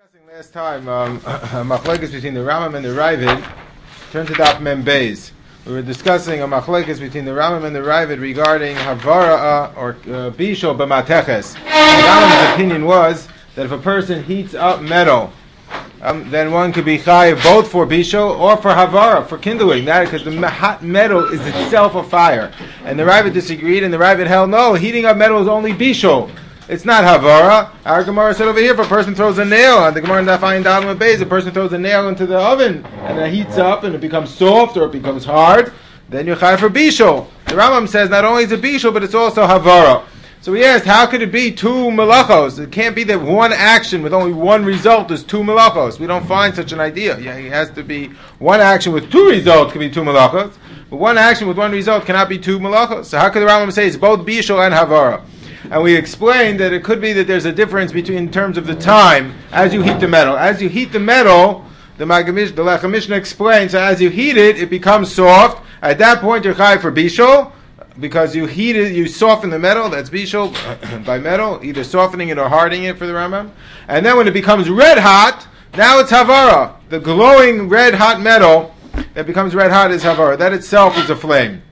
discussing last time machlokes between the Rambam and the Ravid. Turn to Daf Mem Beis. We were discussing a machlokes between the Rambam and the Ravid regarding havara or bishul b'mateches. The Rambam's opinion was that if a person heats up metal, then one could be chayiv both for bishul or for havara, for kindling. That because the hot metal is itself a fire. And the Ravid disagreed, and the Ravid held no, heating up metal is only bishul. It's not havara. Our Gemara said over here, if a person throws a nail, on the Gemara in Daf Ayin Daled Beis, a person throws a nail into the oven, and it heats up, and it becomes soft, or it becomes hard, then you're chayav for bishul. The Rambam says not only is it bishul, but it's also havara. So we asked, how could it be two melachos? It can't be that one action with only one result is two melachos. We don't find such an idea. Yeah, it has to be one action with two results can be two melachos, but one action with one result cannot be two melachos. So how could the Rambam say it's both bishul and havara? And we explained that it could be that there's a difference between in terms of the time as you heat the metal. As you heat the metal, the Lechem Mishnah explains, so as you heat it, it becomes soft. At that point, you're chayav for bishul, because you heat it, you soften the metal. That's bishul by metal, either softening it or hardening it for the Rambam. And then when it becomes red hot, now it's havara. The glowing red hot metal that becomes red hot is havara. That itself is a flame.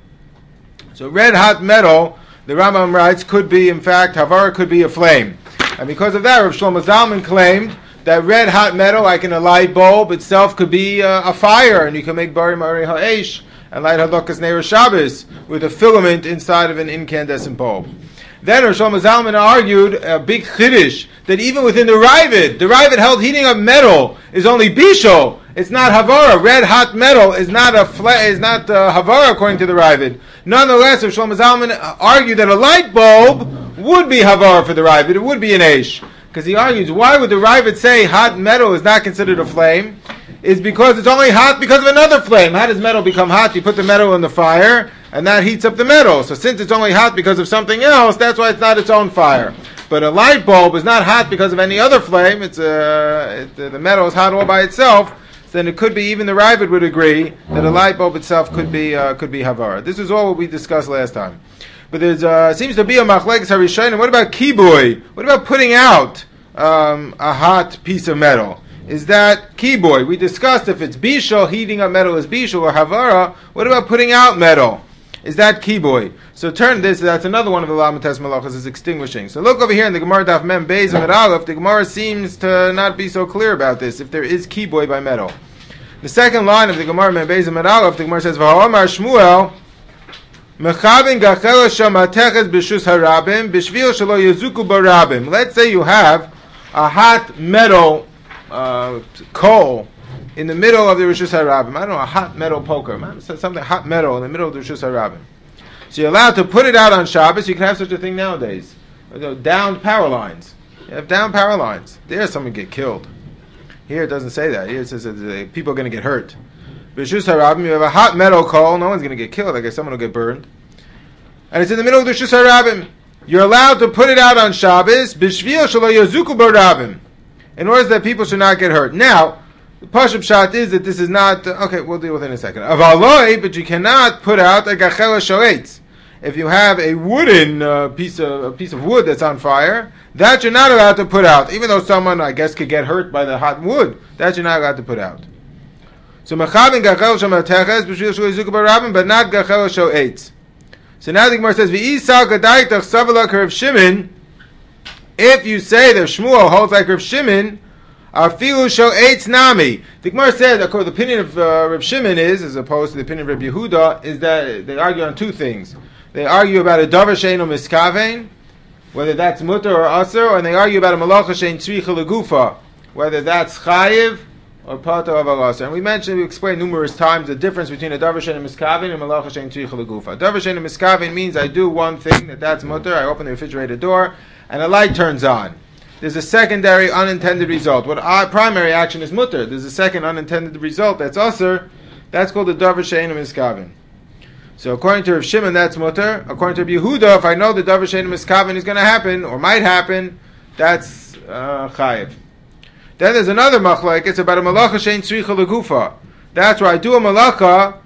So red hot metal, the Rambam writes, could be, in fact, havara could be a flame. And because of that, Rav Shlomo Zalman claimed that red hot metal, like in a light bulb itself, could be a fire, and you can make bari mari ha'esh and light halakas neir Shabbos with a filament inside of an incandescent bulb. Then Rav Shlomo Zalman argued a big chiddush that even within the Ravid held heating up metal is only bishul. It's not havara. Red hot metal is not havara according to the Ravid. Nonetheless, Rav Shlomo Zalman argued that a light bulb would be havara for the Ravid. It would be an eish. Because he argues, why would the Ravid say hot metal is not considered a flame? Is because it's only hot because of another flame. How does metal become hot? You put the metal in the fire, and that heats up the metal. So since it's only hot because of something else, that's why it's not its own fire. But a light bulb is not hot because of any other flame. The metal is hot all by itself. Then it could be, even the Ravid would agree that a light bulb itself could be havara. This is all what we discussed last time. But there seems to be a machlekes harishonim. What about kibui? What about putting out a hot piece of metal? Is that kibui? We discussed if it's bishul, heating up metal is bishul or havara. What about putting out metal? Is that kibui? So that's another one of the lamates malachas is extinguishing. So look over here in the Gemara Daf Mem Beis Amud Aleph. The Gemara seems to not be so clear about this, if there is kibui by metal. The second line of the Gemara Mem Beis Amud Aleph, the Gemara says, V'ha'omar Shmuel, Mechavin gachel shamateches b'shus harabim, b'shvil shelo yezuku barabim. Let's say you have a hot metal coal in the middle of the Rishus HaRabim. I don't know, a hot metal poker. Something hot metal in the middle of the Rishus HaRabim. So you're allowed to put it out on Shabbos. You can have such a thing nowadays. Downed power lines. You have downed power lines. There someone get killed. Here it doesn't say that. Here it says that people are going to get hurt. Rishus HaRabim, you have a hot metal coal. No one's going to get killed. I guess someone will get burned. And it's in the middle of the Rishus HaRabim. You're allowed to put it out on Shabbos. B'shvil shelo yazuku barabim. In order that people should not get hurt. Now, the Pashup Pshat is that this is not, okay, we'll deal with it in a second. Avaloi, but you cannot put out a gachela shoetz. If you have a wooden piece of wood that's on fire, that you're not allowed to put out. Even though someone, I guess, could get hurt by the hot wood, that you're not allowed to put out. So, mechavin gachel shamateches, b'shvil shelo yazuku barabim, but not gachela shoetz. So now the Gemara says, V'isal gadaitach savalak Rav Shimon. If you say that Shmuel holds like Rav Shimon, afilu shel eitz nami. The Gemara says, the opinion of Rav Shimon is, as opposed to the opinion of Rav Yehuda, is that they argue on two things. They argue about a davar she'eino miskavein, whether that's mutter or aser, and they argue about a malacha she'ein tzricha legufa, whether that's chayiv or pater of aser. And we explained numerous times the difference between a davar she'eino miskavein and malacha she'ein tzricha legufa. Davar she'eino miskavein means I do one thing, that's mutter, I open the refrigerator door, and a light turns on. There's a secondary unintended result. What our primary action is mutter. There's a second unintended result that's aser. That's called the davar she'eino miskaven. So according to Rav Shimon, that's mutter. According to Rav Yehuda, if I know the davar she'eino miskaven is going to happen or might happen, that's chayiv. Then there's another machlek. It's about a malacha she'ein tzricha legufa. That's where I do a malacha,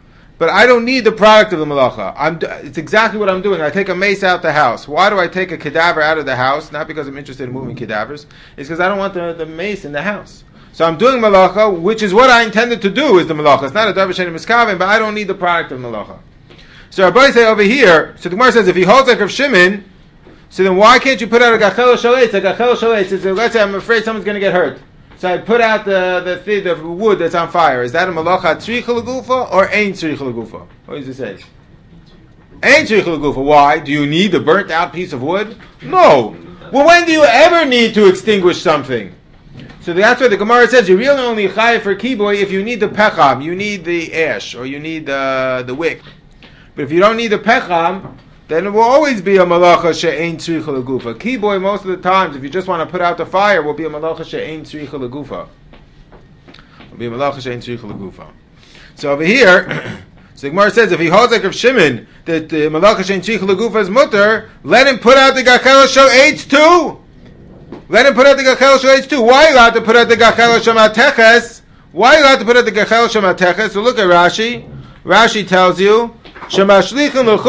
but I don't need the product of the malacha. It's exactly what I'm doing. I take a mace out the house. Why do I take a cadaver out of the house? Not because I'm interested in moving cadavers. It's because I don't want the mace in the house. So I'm doing malacha, which is what I intended to do, is the malacha. It's not a davar she'ein miskaven, but I don't need the product of malacha. So Rabbi say over here, so the Gemara says, if he holds like Rav Shimon, so then why can't you put out a gachel shaletz? A gachel shaletz is, let's say I'm afraid someone's going to get hurt. So I put out the wood that's on fire. Is that a malacha tzricha l'gufa or ain't tzricha l'gufa? What does it say? Ain't tzricha l'gufa. Why? Do you need the burnt out piece of wood? No. Well, when do you ever need to extinguish something? So that's why the Gemara says you really only chayav for kiboy if you need the pecham, you need the ash, or you need the wick. But if you don't need the pecham, then it will always be a malacha she'ein tzricha l'gufa. Kiboy, most of the times, if you just want to put out the fire, will be a malacha she'ein tzricha l'gufa. Will be a malacha she'ein tzricha l'gufa. So over here, so the Gemara says if he holds like Rav Shimon that the malacha she'ein tzricha l'gufa is mutter, let him put out the gachel shaletz too. Let him put out the gachel shaletz too. Why are you allowed to put out the gachel shamateches? Why are you allowed to put out the gachel shamateches? So look at Rashi. Rashi tells you, someone threw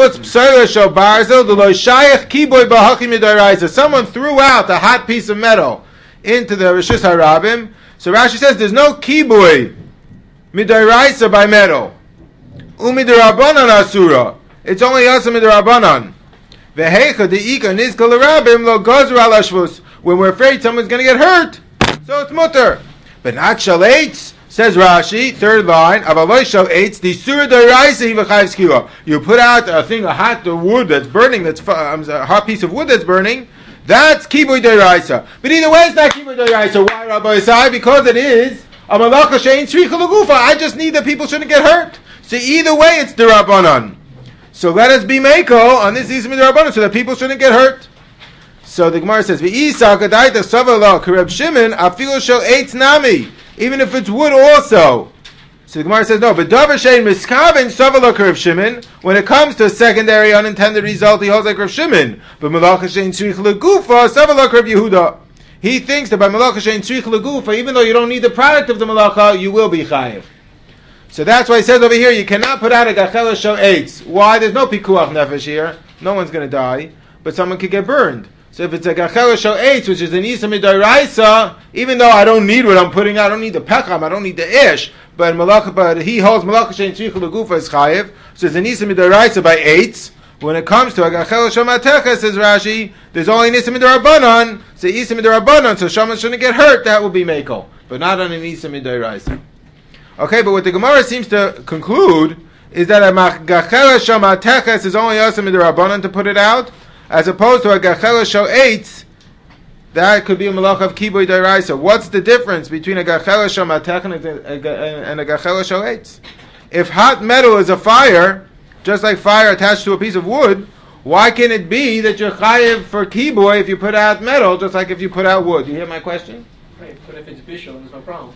out a hot piece of metal into the Rishus Harabim. So Rashi says there's no kiboy midoraisa by metal. Umidarabanan asura. It's only asa midarabanan. Vehecha deika nizka l'rabim lo gozra al ashvus. When we're afraid someone's going to get hurt, so it's mutter. But not shalates. Says Rashi, third line, Avaloy shaletz the surah d'oraisa v'chayv skila. You put out a hot wood that's burning, a hot piece of wood that's burning. That's kiboy d'oraisa. But either way, it's not kiboy d'oraisa. Why, Rabbi Isai? Because it is a malacha she'ein tzricha l'gufa. I just need that people shouldn't get hurt. So either way, it's d'Rabbanan. So let us be meiko on this ism d'Rabbanan so that people shouldn't get hurt. So the Gemara says, V'isa kadaita savala k'Reb Shimon afilu shaletz nami. Even if it's wood also. So the Gemara says, no, but davar she'ein miskaven savala k'Reb Shimon. When it comes to a secondary unintended result, he holds like Rav Shimon. But malacha she'ein tzricha l'gufa savala k'Reb Yehuda. He thinks that by malacha she'ein tzricha l'gufa, even though you don't need the product of the malacha, you will be chayiv. So that's why he says over here, you cannot put out a gachel shaletz. Why? There's no pikuach nefesh here. No one's going to die, but someone could get burned. So if it's a gachel shaletz, which is an isa midaraisa, even though I don't need what I'm putting out, I don't need the pecham, I don't need the ish, but he holds malacha she'ein tzricha l'gufa is chayiv, so it's an isa midaraisa by eitz. When it comes to a gachel shamatecha, says Rashi, there's only an isa midarabanan, so isa midarabanan, so someone shouldn't get hurt, that will be mekel, but not on an isa midaraisa. Okay, but what the Gemara seems to conclude is that a gachel shamatecha is only isa midarabanan to put it out, as opposed to a gachel shaletz, that could be a malacha of kiboy d'oraisa. What's the difference between a gachel shamatech and a gachel shaletz? If hot metal is a fire, just like fire attached to a piece of wood, why can it be that you're chayiv for kiboy if you put out metal, just like if you put out wood? You hear my question? Right, but if it's bishul, there's no problem.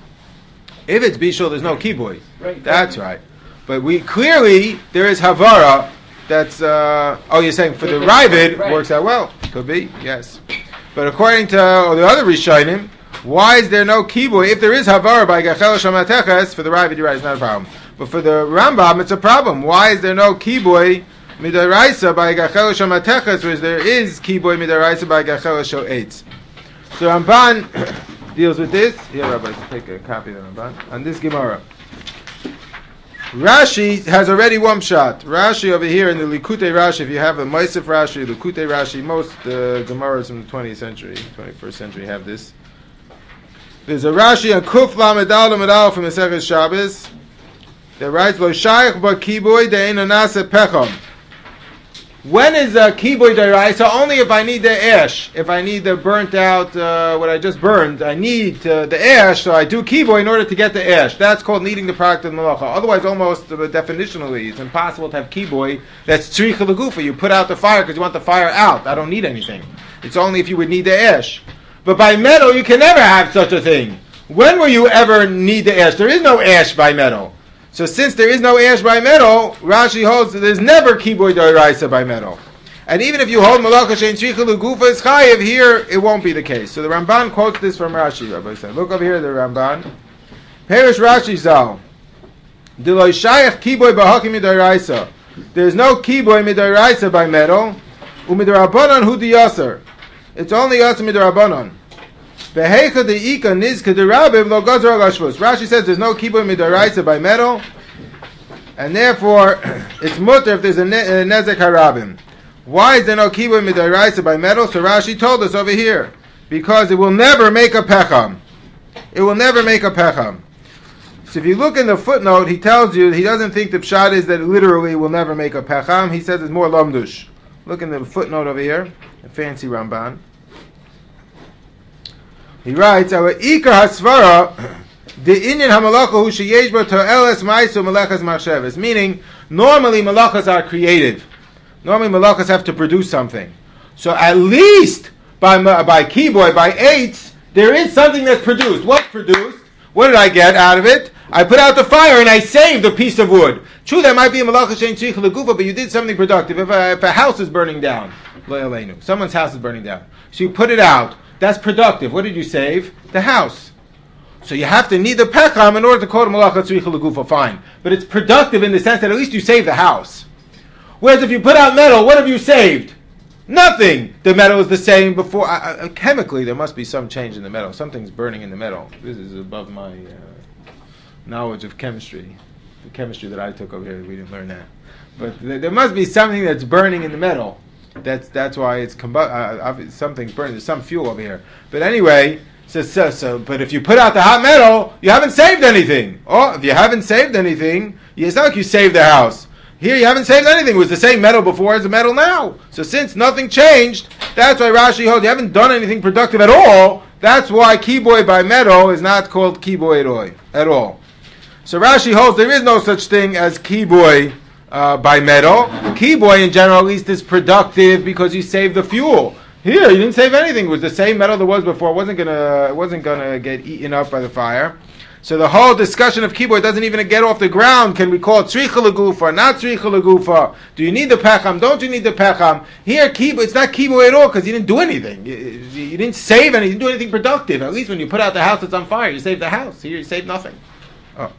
If it's bishul, there's no kiboy. Right. That's right. But clearly, there is havara. That's, you're saying for the Ravid, right. Works out well. Could be, yes. But according to the other Rishonim, why is there no kiboy? If there is havara by gachel shamateches, for the Ravid, you're right, it's not a problem. But for the Rambam, it's a problem. Why is there no kiboy midaraisa by gachel shamateches, whereas there is kiboy midaraisa by gachel shaletz? So Ramban deals with this. Here, Rabbi, take a copy of the Ramban. On this Gemara. Rashi has already one shot. Rashi over here in the Likutei Rashi, if you have a Maaseh Rashi, Likutei Rashi, most Gemaras from the 20th century, 21st century have this. There's a Rashi on Kuf Lamed Aleph Lamed Aleph from Masechet Shabbos that writes, Lo Shaykh Ba Kiboy De'ena Nase Pecham. When is a kiboy d'oraisa? Only if I need the ash. If I need the burnt out, what I just burned, I need the ash, so I do kiboy in order to get the ash. That's called needing the product of the malacha. Otherwise, almost definitionally, it's impossible to have kiboy that's tzricha l'gufa. You put out the fire because you want the fire out. I don't need anything. It's only if you would need the ash. But by metal, you can never have such a thing. When will you ever need the ash? There is no ash by metal. So since there is no ash by metal, Rashi holds that there's never kiboy d'oraisa by metal. And even if you hold malacha she'ein tzricha l'gufa is chayiv, here it won't be the case. So the Ramban quotes this from Rashi, Rabbi said. Look over here, the Ramban. Perish Rashi Zal. Deloy shayach kiboy b'hakim midaraisa. There's no kiboy midaraisa by metal. Umidarabanan hu diyaser. It's only us midarabanan. Behecha deika nizka derabim lo gazar agashvus. Rashi says there's no kiboy midaraisa by metal, and therefore it's mutter if there's a nezek harabim. Why is there no kiboy midaraisa by metal? So Rashi told us over here, because it will never make a pecham. It will never make a pecham. So if you look in the footnote, he tells you he doesn't think the pshat is that it literally will never make a pecham. He says it's more lamdush. Look in the footnote over here, a fancy Ramban. He writes, "Our ikar hasvara the inyan hamalacha hu sheyesh bo to'eles ma'asu malachas machshavas." Meaning, normally malachas are creative. Normally malachas have to produce something. So at least by kiboy, by eights, there is something that's produced. What's produced? What did I get out of it? I put out the fire and I saved a piece of wood. True, there might be a malacha shein tzrich legufa, but you did something productive. If a house is burning down, someone's house is burning down, so you put it out. That's productive. What did you save? The house. So you have to need the pecham in order to call it malacha tzrich legufa. Fine, but it's productive in the sense that at least you saved the house. Whereas if you put out metal, what have you saved? Nothing. The metal is the same before. Chemically, there must be some change in the metal. Something's burning in the metal. This is above my knowledge of chemistry. The chemistry that I took over here, we didn't learn that. But there must be something that's burning in the metal. That's why it's something's burning. There's some fuel over here. But anyway, but if you put out the hot metal, you haven't saved anything. Or if you haven't saved anything, it's not like you saved the house. Here you haven't saved anything. It was the same metal before as the metal now. So since nothing changed, that's why Rashi holds you haven't done anything productive at all. That's why kiboy by metal is not called kiboy at all. So Rashi holds there is no such thing as kiboy by metal. Kiboy in general at least is productive because you saved the fuel. Here you didn't save anything. It was the same metal that was before. It wasn't gonna get eaten up by the fire. So the whole discussion of kiboy doesn't even get off the ground. Can we call it tzricha legufa, not tzricha legufa? Do you need the pecham? Don't you need the pecham? Here, kiboy, it's not kiboy at all because you didn't do anything. You didn't save anything. You didn't do anything productive. At least when you put out the house that's on fire, you saved the house. Here, you saved nothing. Oh.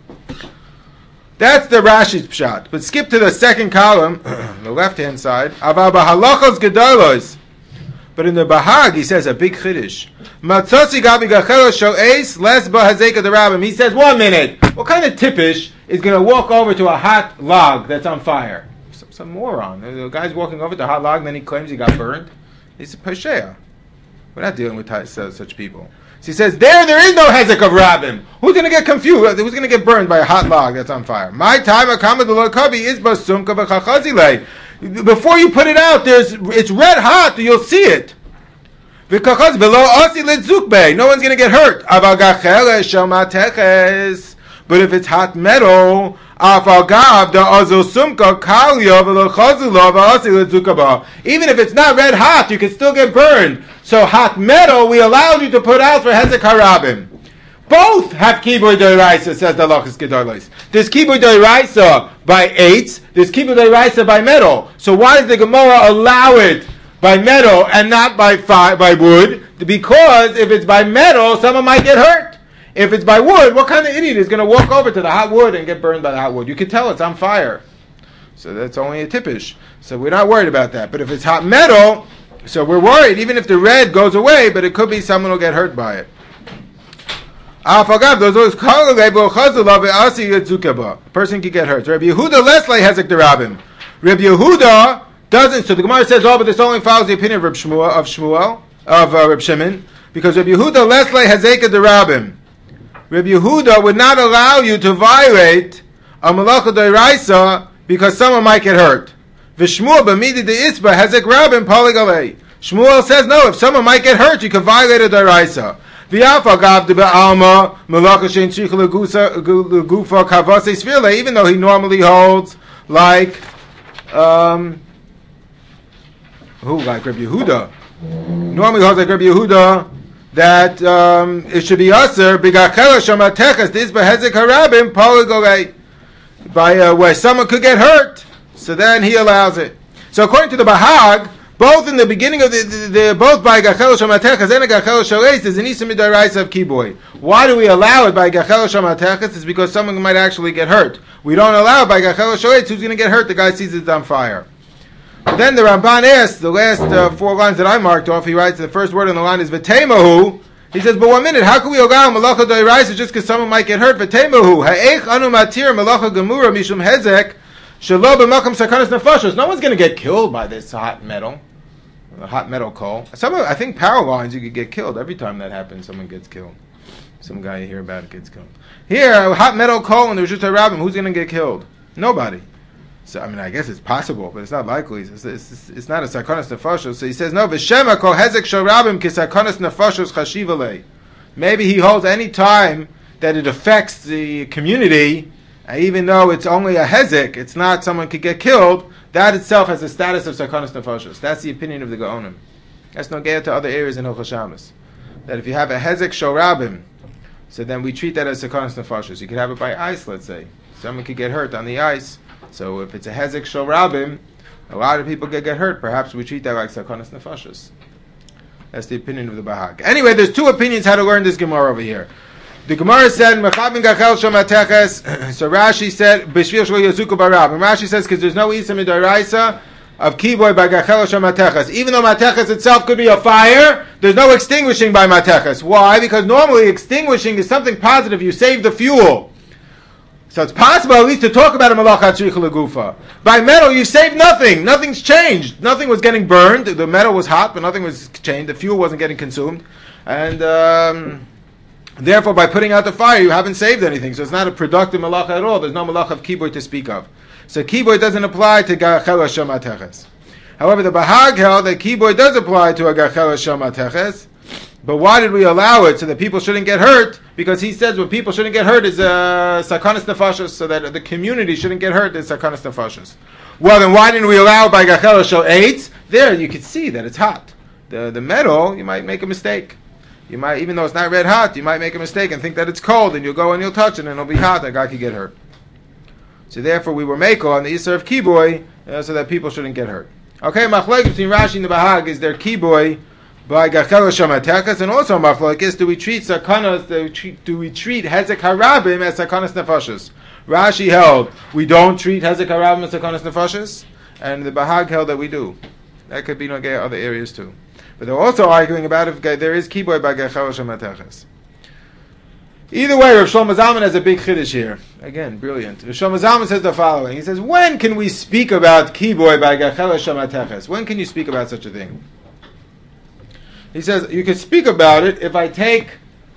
That's the Rashi's pshat. But skip to the second column, the left-hand side. Ava b'halachos gedolos. But in the Bahag, he says a big chiddush. Matzotzi gabi gachelo sho'es les b'hazeka derabim. He says, 1 minute. What kind of tippish is going to walk over to a hot log that's on fire? Some moron. The guy's walking over to a hot log, and then he claims he got burned. He's a pesheya. We're not dealing with such people. So he says, there is no hezek of rabim. Who's going to get confused? Who's going to get burned by a hot log that's on fire? My time, akama d'lo kabi is basumka v'chachazilei. Before you put it out, it's red hot. You'll see it. No one's going to get hurt. But if it's hot metal, even if it's not red hot, you can still get burned. So hot metal, we allowed you to put out for hezek harabim. Both have kiboy d'oraisa, says the Lachas Gedolos. There's kiboy d'oraisa by eights. There's kiboy d'oraisa by metal. So why does the Gemara allow it by metal and not by wood? Because if it's by metal, someone might get hurt. If it's by wood, what kind of idiot is going to walk over to the hot wood and get burned by the hot wood? You can tell it's on fire. So that's only a tippish. So we're not worried about that. But if it's hot metal, so we're worried, even if the red goes away, but it could be someone will get hurt by it. A person can get hurt. Rabbi Yehuda Lesley has a derabim. Rabbi Yehuda doesn't. So the Gemara says, but this only follows the opinion of Reb Shimon, because Rabbi Yehuda Lesley has a derabim. Rabbi Yehuda would not allow you to violate a malacha d'oraisa because someone might get hurt. V'Shmuel b'midi de'isba has a derabim poligalei. Shmuel says no. If someone might get hurt, you can violate a d'oraisa. Even though he normally holds like like Rabbi Yehuda. Normally holds like Rabbi Yehuda that it should be aser by where someone could get hurt. So then he allows it. So according to the Bahag, Both in the beginning of both by Gachel Shamatechas and Gachel Shaleis, there's an Isa Midaraisa of Kiboy. Why do we allow it by Gachel Shamatechas? It's because someone might actually get hurt. We don't allow it by Gachel Shaleis. Who's going to get hurt? The guy sees it's on fire. Then the Ramban asks, the last 4 lines that I marked off, he writes, the first word on the line is V'temahu. He says, but 1 minute, how can we allow Malacha Doiraisa just because someone might get hurt? V'temahu. Ha'ech anu matir Malacha Gemura mishum hezek shelo b'makam sakanas nefashos. No one's going to get killed by this hot metal. A hot metal coal. I think power lines you could get killed. Every time that happens, someone gets killed. Some guy you hear about it gets killed. Here, a hot metal coal and there's just a rabbin. Who's going to get killed? Nobody. So, I mean, I guess it's possible, but it's not likely. It's not a sakonas nefashos. So he says, no, v'shema kol hezek shel rabbim ki sakonas nefashos chashiv alei. Maybe he holds any time that it affects the community, even though it's only a hezek, it's not someone could get killed, that itself has the status of sakonas nefashos. That's the opinion of the Gaonim. That's no gear to other areas in Hilchos Shabbos. That if you have a hezek shel rabbim, so then we treat that as sakonas nefashos. You could have it by ice, let's say. Someone could get hurt on the ice. So if it's a hezek shel rabbim, a lot of people get hurt. Perhaps we treat that like sakonas nefashos. That's the opinion of the Bahag. Anyway, there's 2 opinions how to learn this Gemara over here. The Gemara said, Mechabin gachel shomateches. So Rashi said, B'shvil shlo yazuku barab. And Rashi says, because there's no isa midoraisa of kiboy by gachel shomateches. Even though mateches itself could be a fire, there's no extinguishing by mateches. Why? Because normally extinguishing is something positive. You save the fuel. So it's possible at least to talk about a malacha tzricha legufa. By metal, you saved nothing. Nothing's changed. Nothing was getting burned. The metal was hot, but nothing was changed. The fuel wasn't getting consumed. And therefore, by putting out the fire, you haven't saved anything. So it's not a productive malacha at all. There's no malacha of kiboy to speak of. So kiboy doesn't apply to gachel shomateches. However, the Bahag held that kiboy does apply to a gachel shomateches. But why did we allow it? So that people shouldn't get hurt? Because he says when people shouldn't get hurt is sakonas nefashos, so that the community shouldn't get hurt is sakonas nefashos. Well, then why didn't we allow it by gachel shaleis? There, you can see that it's hot. The metal, you might make a mistake. You might, even though it's not red hot, you might make a mistake and think that it's cold, and you'll go and you'll touch it, and it'll be hot. That guy could get hurt. So therefore, we were meko on the Isser of kiboy, so that people shouldn't get hurt. Okay, machlokes between Rashi and the Bahag is there kiboy by gachel shomateches, and also machlokes, do we treat sakonas? Do we treat hezek harabim as sakonas nefashos? Rashi held we don't treat hezek harabim as sakonas nefashos, and the Bahag held that we do. That could be no other areas too. But they're also arguing about if there is kiboy by gachel shomateches. Either way, Rav Shlomo Zalman has a big chiddush here. Again, brilliant. Rav Shlomo Zalman says the following. He says, when can we speak about kiboy by gachel shomateches? When can you speak about such a thing? He says, you can speak about it if I take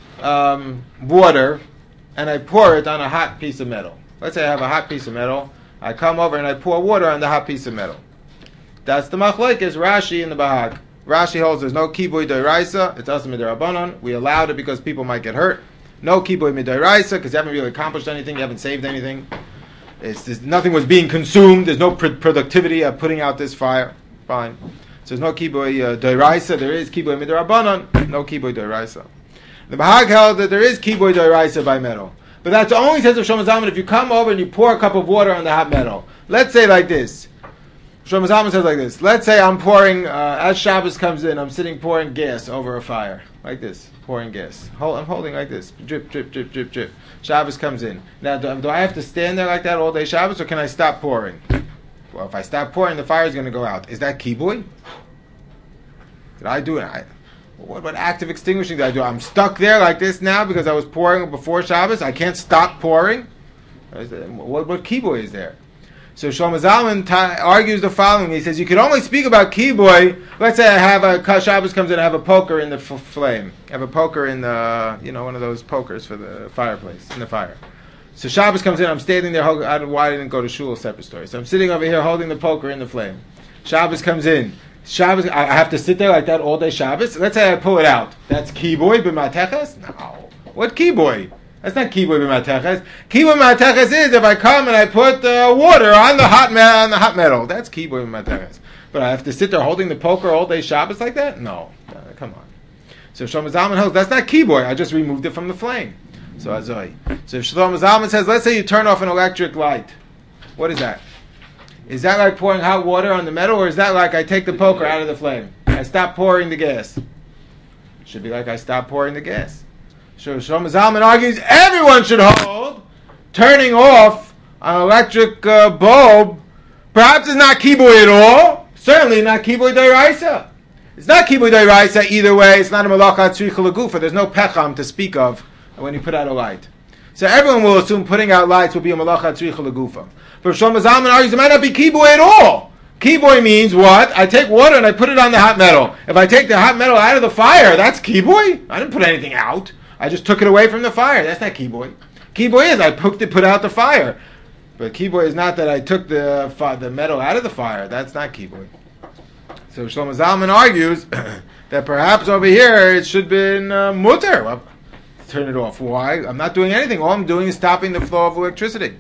water and I pour it on a hot piece of metal. Let's say I have a hot piece of metal. I come over and I pour water on the hot piece of metal. That's the machlokes, Rashi and the Bahag. Rashi holds there's no kiboy doiraisa. It's also midirabanan. We allowed it because people might get hurt. No kiboy midoiraisa because you haven't really accomplished anything. You haven't saved anything. Nothing was being consumed. There's no productivity of putting out this fire. Fine. So there's no kiboy doiraisa. There is kiboy midirabanan. No kiboy doiraisa. The Bahag held that there is kiboy doiraisa by metal. But that's only, says of Shlomo Zalman, if you come over and you pour a cup of water on the hot metal. Let's say like this. Shlomo Zalman says like this. Let's say I'm pouring, as Shabbos comes in, I'm sitting pouring gas over a fire. Like this. Pouring gas. I'm holding like this. Drip, drip, drip, drip, drip. Shabbos comes in. Now, do I have to stand there like that all day Shabbos, or can I stop pouring? Well, if I stop pouring, the fire is going to go out. Is that kiboy? Did I do it? What act of extinguishing did I do? I'm stuck there like this now because I was pouring before Shabbos. I can't stop pouring. What kiboy is there? So Shlomo Zalman argues the following. He says you can only speak about kiboy. Let's say I have Shabbos comes in. I have a poker in the flame. I have a poker in the one of those pokers for the fireplace in the fire. So Shabbos comes in. I'm standing there. Why I didn't go to shul? Separate story. So I'm sitting over here holding the poker in the flame. Shabbos comes in. Shabbos, I have to sit there like that all day Shabbos. Let's say I pull it out. That's kiboy b'mateches? No. What kiboy? That's not kiboy b'mateches. Kiboy b'mateches is if I come and I put water on the hot metal. That's kiboy b'mateches. But I have to sit there holding the poker all day Shabbos like that? No. Come on. So Shlomo Zalman holds that's not kiboy. I just removed it from the flame. So Azoi. So if Shlomo Zalman says, let's say you turn off an electric light. What is that? Is that like pouring hot water on the metal, or is that like I take the poker out of the flame? I stop pouring the gas. Should be like I stop pouring the gas. So Shlomo Zalman argues everyone should hold turning off an electric bulb. Perhaps it's not kibui at all. Certainly not kibui d'oraisa. It's not kibui d'oraisa either way. It's not a malacha tzricha l'gufa. There's no pecham to speak of when you put out a light. So everyone will assume putting out lights will be a malacha tzricha l'gufa. But Shlomo Zalman argues it might not be kibui at all. Kibui means what? I take water and I put it on the hot metal. If I take the hot metal out of the fire, that's kibui. I didn't put anything out. I just took it away from the fire. That's not kibui. Kibui is I put out the fire. But kibui is not that I took the metal out of the fire. That's not kibui. So Shlomo Zalman argues that perhaps over here it should have been mutter. Well, turn it off. Why? I'm not doing anything. All I'm doing is stopping the flow of electricity.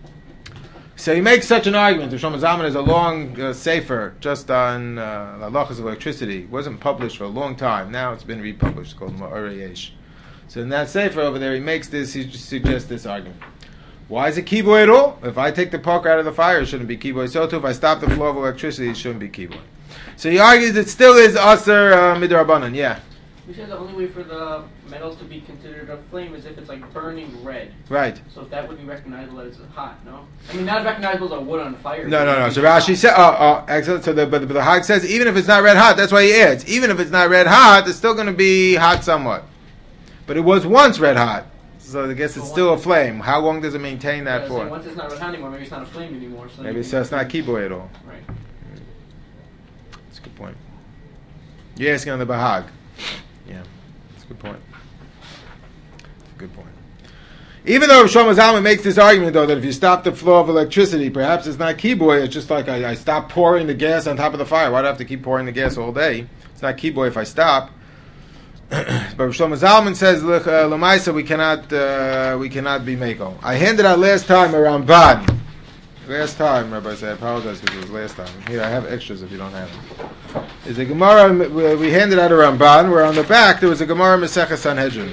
So he makes such an argument. The Shlomo Zalman is a long sefer just on halachas of electricity. It wasn't published for a long time. Now it's been republished. It's called Ma'orei Yesh. So in that sefer over there, he suggests this argument. Why is it kibui at all? If I take the poker out of the fire, it shouldn't be kibui. So too, if I stop the flow of electricity, it shouldn't be kibui. So he argues it still is aser midrabanan. Yeah. We said the only way for the metals to be considered a flame is if it's like burning red. Right. So if that would be recognizable that it's hot, no? I mean, not as recognizable as a wood on fire. No. So Rashi said, excellent. So but the Hag says even if it's not red hot, that's why he adds. Even if it's not red hot, it's still going to be hot somewhat. But it was once red hot, so I guess it's still a flame. How long does it maintain that for? Once it's not red hot anymore, maybe it's not a flame anymore. So maybe so it's not kibui at all. Right. That's a good point. You're asking on the Bahag. Yeah, that's a good point. That's a good point. Even though Shlomo Zalman makes this argument, though, that if you stop the flow of electricity, perhaps it's not kibui, it's just like I stop pouring the gas on top of the fire. Why do I have to keep pouring the gas all day? It's not kibui if I stop. But Shlomo Zalman says, L'maisa, we cannot be meko. I handed out last time a Ramban. Last time, Rabbi said, I apologize because it was last time. Here, I have extras if you don't have them. There's a Gemara, we handed out a Ramban, where on the back there was a Gemara Masechah Sanhedrin.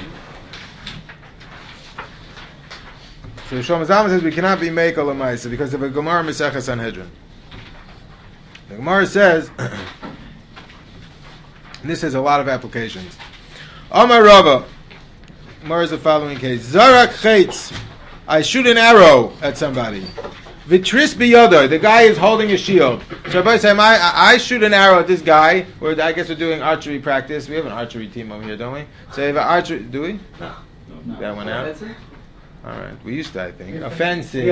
So Shlomo Zalman says we cannot be meko L'maisa because of a Gemara Masechah Sanhedrin. The Gemara says, and this has a lot of applications. Amar Rava, Gemara is the following case. Zarak Chetz, I shoot an arrow at somebody. Vitris biyado, the guy is holding a shield. So if I say, I shoot an arrow at this guy, I guess we're doing archery practice. We have an archery team over here, don't we? So if archery, do we? No. That went out? All right, we used to, I think. Offensive.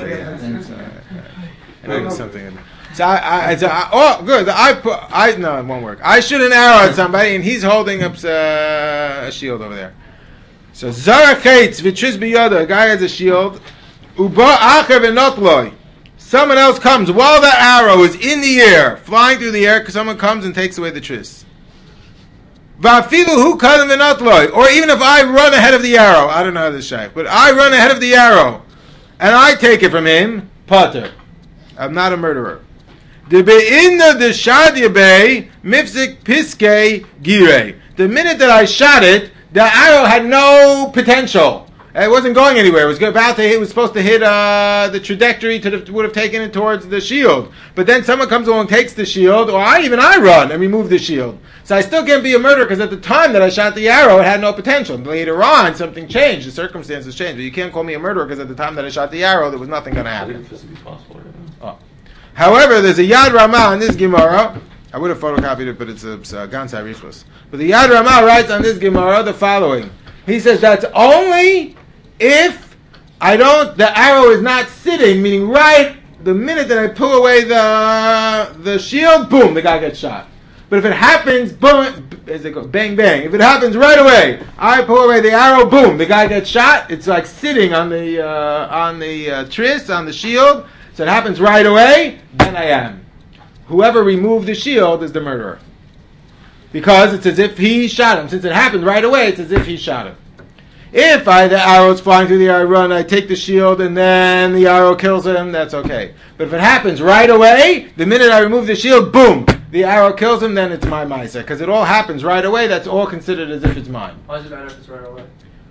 Anyway, something. So good. No, it won't work. I shoot an arrow at somebody, and he's holding up a shield over there. So Zarachetz v'triz biyada. A guy has a shield. Uba acher v'notloi. Someone else comes while the arrow is in the air, flying through the air, because someone comes and takes away the tris. V'afilu hu kadam v'notloi. Or even if I run ahead of the arrow, I don't know how this shaykh, but I run ahead of the arrow, and I take it from him, pater. I'm not a murderer. The be'inna the shadyabe mifzik piske gire. The minute that I shot it, the arrow had no potential. It wasn't going anywhere. It was about to hit. It was supposed to hit the trajectory would have taken it towards the shield. But then someone comes along, takes the shield, or I run and remove the shield. So I still can't be a murderer because at the time that I shot the arrow, it had no potential. Later on, something changed. The circumstances changed. But you can't call me a murderer because at the time that I shot the arrow, there was nothing going to happen. However, there's a Yad Ramah in this Gemara. I would have photocopied it, but it's a Gansai Rishlos. But the Yad Ramah writes on this Gemara the following. He says that's only if the arrow is not sitting, meaning right the minute that I pull away the shield, boom, the guy gets shot. But if it happens, boom, as it goes, bang, bang. If it happens right away, I pull away the arrow, boom, the guy gets shot. It's like sitting on the tris, on the shield. So it happens right away, then I am. Whoever removed the shield is the murderer. Because it's as if he shot him. Since it happened right away, it's as if he shot him. If the arrow's flying through the air, I run, I take the shield, and then the arrow kills him, that's okay. But if it happens right away, the minute I remove the shield, boom, the arrow kills him, then it's my Maisa. Because it all happens right away, that's all considered as if it's mine. Why does it matter if it's right away?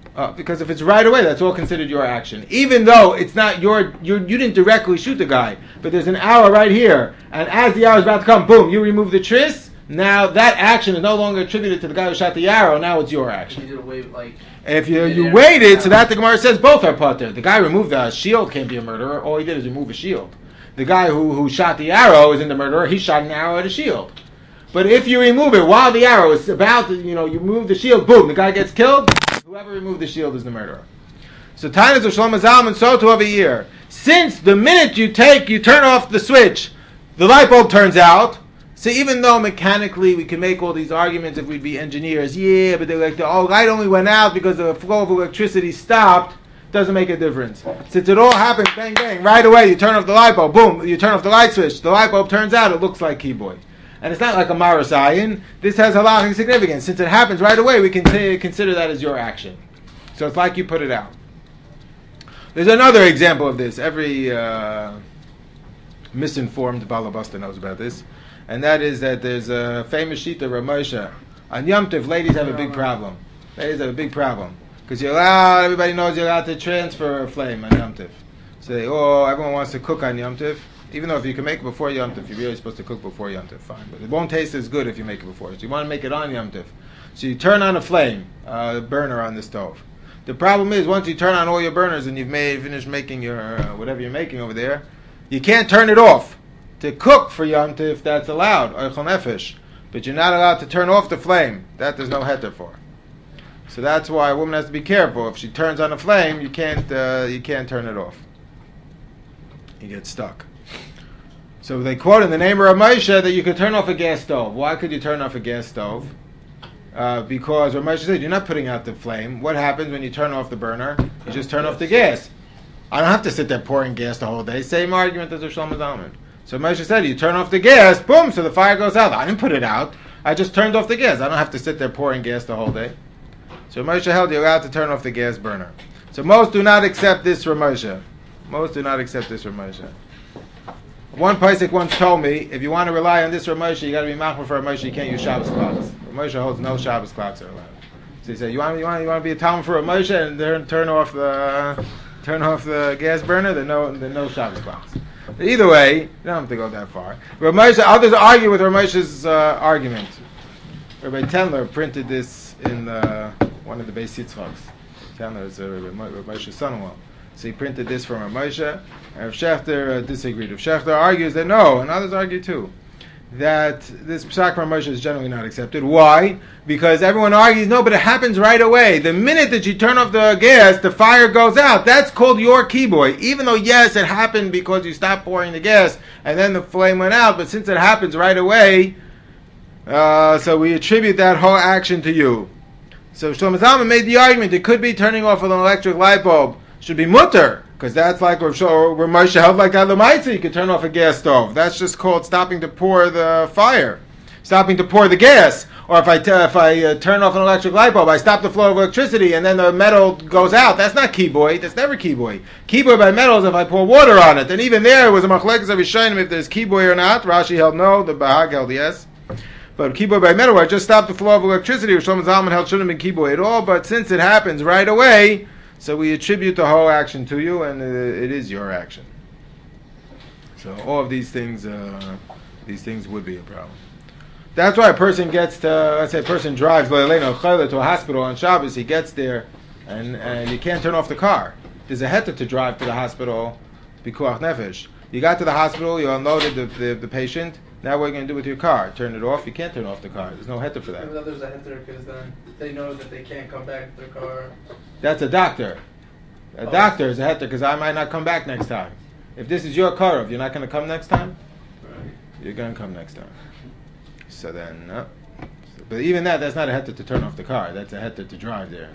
Because if it's right away, that's all considered your action. Even though it's not you didn't directly shoot the guy, but there's an arrow right here, and as the arrow is about to come, boom, you remove the tris. Now that action is no longer attributed to the guy who shot the arrow. Now it's your action. You did away with, like, If you waited, so that the Gemara says both are pater. The guy removed the shield can't be a murderer. All he did is remove a shield. The guy who shot the arrow isn't the murderer. He shot an arrow at a shield. But if you remove it while the arrow is about to, you move the shield, boom, the guy gets killed. Whoever removed the shield is the murderer. So Tainas of Shlomo Zalman, so too over here. Since the minute you turn off the switch, the light bulb turns out. So even though mechanically we can make all these arguments if we'd be engineers, but they're like, light only went out because the flow of electricity stopped, doesn't make a difference. Since it all happens, bang, bang, right away, you turn off the light bulb, boom, you turn off the light switch, the light bulb turns out, it looks like keyboy. And it's not like a Maras Ayin. This has a lot of significance. Since it happens right away, we can consider that as your action. So it's like you put it out. There's another example of this. Every misinformed Balabasta knows about this. And that is that there's a famous Shita Rav Moshe. On Yom Tov, ladies have a big problem. Ladies have a big problem. Because everybody knows you're allowed to transfer a flame on Yom Tov. So everyone wants to cook on Yom Tov. Even though if you can make it before Yom Tov, you're really supposed to cook before Yom Tov, fine. But it won't taste as good if you make it before. So you want to make it on Yom Tov. So you turn on a flame, burner on the stove. The problem is, once you turn on all your burners and you've finished making your, whatever you're making over there, you can't turn it off. To cook for Yom Tov, that's allowed, Oichel Nefesh. But you're not allowed to turn off the flame. That there's no heter for. So that's why a woman has to be careful. If she turns on a flame, you can't turn it off. You get stuck. So they quote in the name of Rav Moshe that you could turn off a gas stove. Why could you turn off a gas stove? Because Rav Moshe said you're not putting out the flame. What happens when you turn off the burner? You just turn off the gas. I don't have to sit there pouring gas the whole day. Same argument as Rav Shlomo Zalman. So Moshe said you turn off the gas, boom, so the fire goes out. I didn't put it out. I just turned off the gas. I don't have to sit there pouring gas the whole day. So Moshe held you're allowed to turn off the gas burner. So most do not accept this Rav Moshe. Most do not accept this Rav Moshe. One Pesach once told me, if you want to rely on this Rav Moshe, you got to be machmir for Rav Moshe. You can't use Shabbos clocks. Rav Moshe holds no Shabbos clocks are allowed. So he said, you want to be a talmud for Rav Moshe and turn off the gas burner? Then no Shabbos clocks. But either way, you don't have to go that far. Rav Moshe, others argue with Rav Moshe's argument. Rabbi Tendler printed this in one of the Beis Yitzchaks. Tendler is Rav Moshe's son-in-law. So he printed this from Rav Moshe. And Rav Shechter disagreed. Rav Shechter argues that no, and others argue too, that this Psak Rav Moshe is generally not accepted. Why? Because everyone argues, no, but it happens right away. The minute that you turn off the gas, the fire goes out. That's called your keyboy. Even though, yes, it happened because you stopped pouring the gas, and then the flame went out, but since it happens right away, so we attribute that whole action to you. So Shlomo Zalman made the argument, it could be turning off an electric light bulb. Should be mutter, because that's like where Moshe held like Adlamaitza, you could turn off a gas stove. That's just called stopping to pour the fire, stopping to pour the gas. Or if I turn off an electric light bulb, I stop the flow of electricity, and then the metal goes out. That's not keyboy. That's never keyboy. Keyboy by metal is if I pour water on it. And even there, it was a machlekes of Yishayim if there's keyboy or not. Rashi held no, the Bahag held yes. But keyboy by metal, where I just stopped the flow of electricity, which Shlomo Zalman held shouldn't have been keyboy at all. But since it happens right away, so we attribute the whole action to you, and it is your action. So all of these things would be a problem. That's why a person gets to, let's say a person drives to a hospital on Shabbos, he gets there, and you can't turn off the car. There's a heter to drive to the hospital, bikuach nefesh. You got to the hospital, you unloaded the patient, now what are you going to do with your car? Turn it off? You can't turn off the car. There's no heter for that. Even though there's a heter, because then they know that they can't come back to their car. That's a doctor. A doctor is a heter, because I might not come back next time. If this is your car, if you're not going to come next time, Right. you're going to come next time. So then, but even that's not a heter to turn off the car. That's a heter to drive there.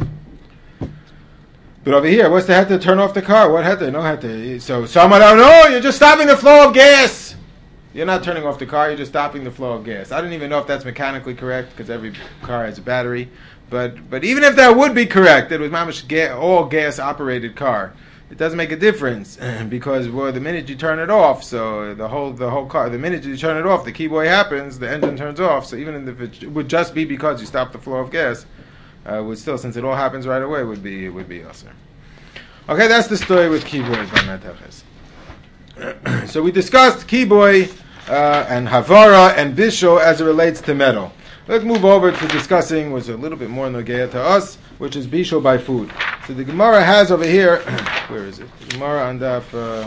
But over here, what's the heter to turn off the car? What heter? No heter. So someone, oh no, you're just stopping the flow of gas. You're not turning off the car. You're just stopping the flow of gas. I don't even know if that's mechanically correct because every car has a battery. But even if that would be correct, it was mamish all gas operated car. It doesn't make a difference because the minute you turn it off, so the whole car, the minute you turn it off, the keyboy happens, the engine turns off. So even if it would just be because you stopped the flow of gas, would still, since it all happens right away, would be Aser. Okay, that's the story with Kiboy by Mateches. So we discussed Kiboy and Havara and Bishul as it relates to metal. Let's move over to discussing what's a little bit more Nogea to us, which is Bishul by food. So the Gemara has over here, where is it? The Gemara on Daf, where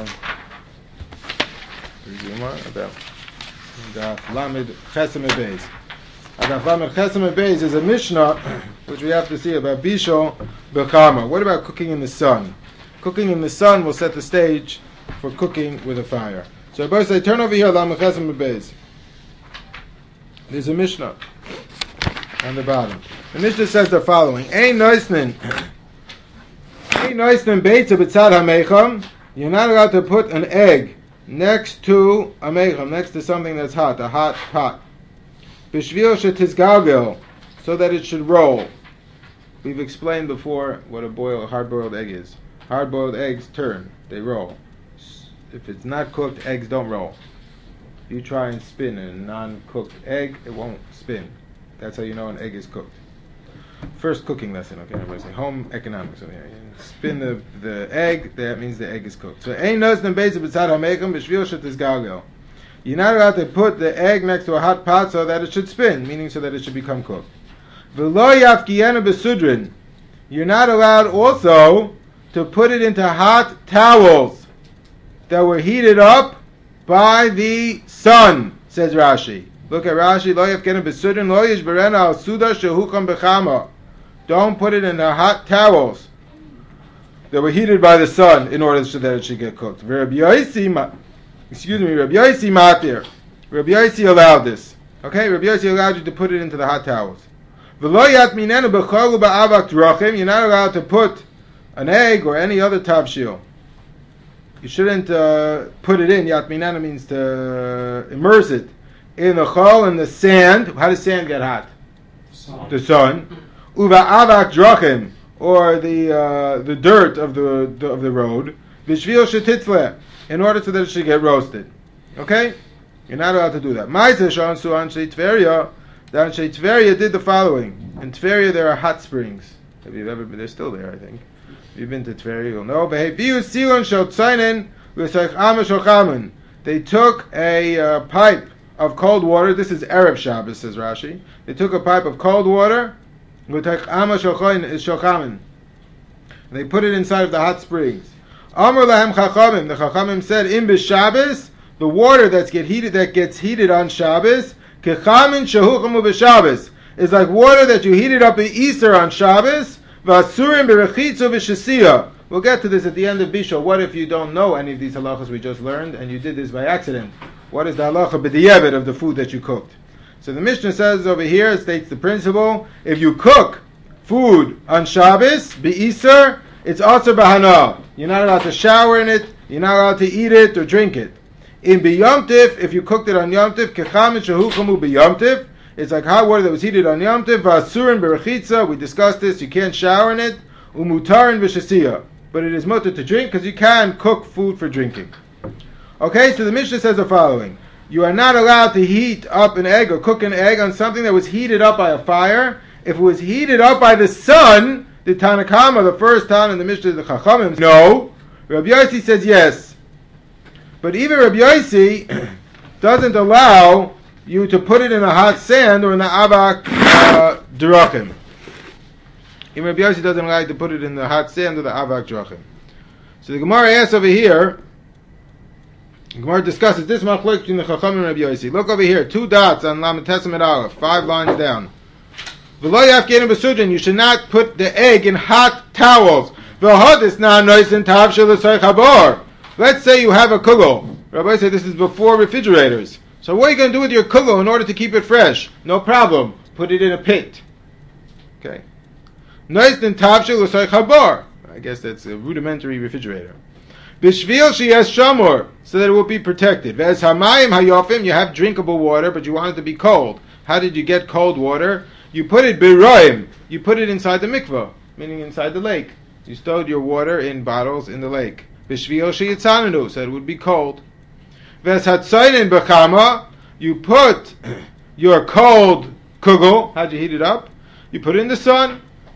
is the Gemara? Daf Lamed Chesem Beis. Daf Lamed Chesem Beis is a Mishnah, which we have to see about Bishul Bechama. What about cooking in the sun? Cooking in the sun will set the stage for cooking with a fire. So I say, turn over here, Lamed Chesem Beis. There's a Mishnah on the bottom. The Mishnah says the following: Ein noisnin beitza b'tzad hameicham. You're not allowed to put an egg next to a meicham, next to something that's hot, a hot pot. B'shvil shetizgalgel, so that it should roll. We've explained before what a hard-boiled egg is. Hard-boiled eggs turn; they roll. If it's not cooked, eggs don't roll. If you try and spin a non-cooked egg, it won't spin. That's how you know an egg is cooked. First cooking lesson, okay? Everybody say home economics over here. You spin the egg, that means the egg is cooked. So, ein nosnem beitza b'tzad hameicham b'shvil shetizgalgel. You're not allowed to put the egg next to a hot pot so that it should spin, meaning so that it should become cooked. V'lo yafkiyenu b'sudrin. You're not allowed also to put it into hot towels that were heated up by the sun, says Rashi. Look at Rashi. Lo yafkenu b'sudrin lo yishberena al suda shehukam b'chama. Don't put it in the hot towels that were heated by the sun in order so that it should get cooked. Rabbi Yosi matir. Rabbi Yosi allowed this. Okay, Rabbi Yosi allowed you to put it into the hot towels. V'lo yatminenu b'cholu ba'avak drachim. You're not allowed to put an egg or any other tavshil. You shouldn't put it in. Yatminenu means to immerse it in the chol, in the sand. How does sand get hot? The sun. Uva avak drachim, or the dirt of the road. V'shvil shetitzle, in order so that it should get roasted. Okay, you're not allowed to do that. Ma'aseh shansu anshe Tveria. The anshe Tveria did the following. In Tveria there are hot springs. Have you ever been? They're still there, I think. If you've been to Tveria, you'll know. They took a pipe of cold water. This is Erev Shabbos, says Rashi. They took a pipe of cold water. They put it inside of the hot springs. Amar lahem chachamim. The chachamim said, "In b'Shabbos, the water that gets heated on Shabbos, kechamin shehuchamu b'Shabbos, is like water that you heated up in Easter on Shabbos. V'asurim b'rechitzu v'shesiyah." We'll get to this at the end of Bishul. What if you don't know any of these halachas we just learned and you did this by accident? What is the halacha b'diavad of the food that you cooked? So the Mishnah says over here, it states the principle: if you cook food on Shabbos, b'Easter, it's also b'hana. You're not allowed to shower in it, you're not allowed to eat it or drink it. In b'Yom Tif, if you cooked it on Yom Tif, kechamin shehuchamu b'Yom Tif, it's like hot water that was heated on Yom Tif, v'asurin b'rechitza, we discussed this, you can't shower in it, umutarin b'shesiyah. But it is mutter to drink, because you can cook food for drinking. Okay, so the Mishnah says the following: you are not allowed to heat up an egg or cook an egg on something that was heated up by a fire. If it was heated up by the sun, the Tanakama, the first time in the Mishnah, the Chachamim, no. Rabbi Yossi says yes. But even Rabbi Yossi doesn't allow you to put it in the hot sand or in the avak drachim. Even Rabbi Yossi doesn't allow you to put it in the hot sand or the avak drachim. So the Gemara asks over here, the Gemara discusses this machlok between the Chachamim and Rabbi Yossi. Look over here, 2 dots on Lamed Testament Aleph, 5 lines down. V'lo yafkenu b'sudrin, you should not put the egg in hot towels. V'hodis na noisin tav shel l'soich habor. Let's say you have a kugel. Rabbi said this is before refrigerators. So what are you going to do with your kugel in order to keep it fresh? No problem. Put it in a pit. Okay. Noisin tav shel l'soich habor. I guess that's a rudimentary refrigerator. Bishvil sheyes shamor, so that it will be protected. V'ez hamayim hayofim, you have drinkable water, but you want it to be cold. How did you get cold water? You put it biroim. You put it inside the mikvah, meaning inside the lake. You stowed your water in bottles in the lake. B'shvil sheyitzanenu, so it would be cold. V'ez hatzayin b'chama, you put your cold kugel. How'd you heat it up? You put it in the sun.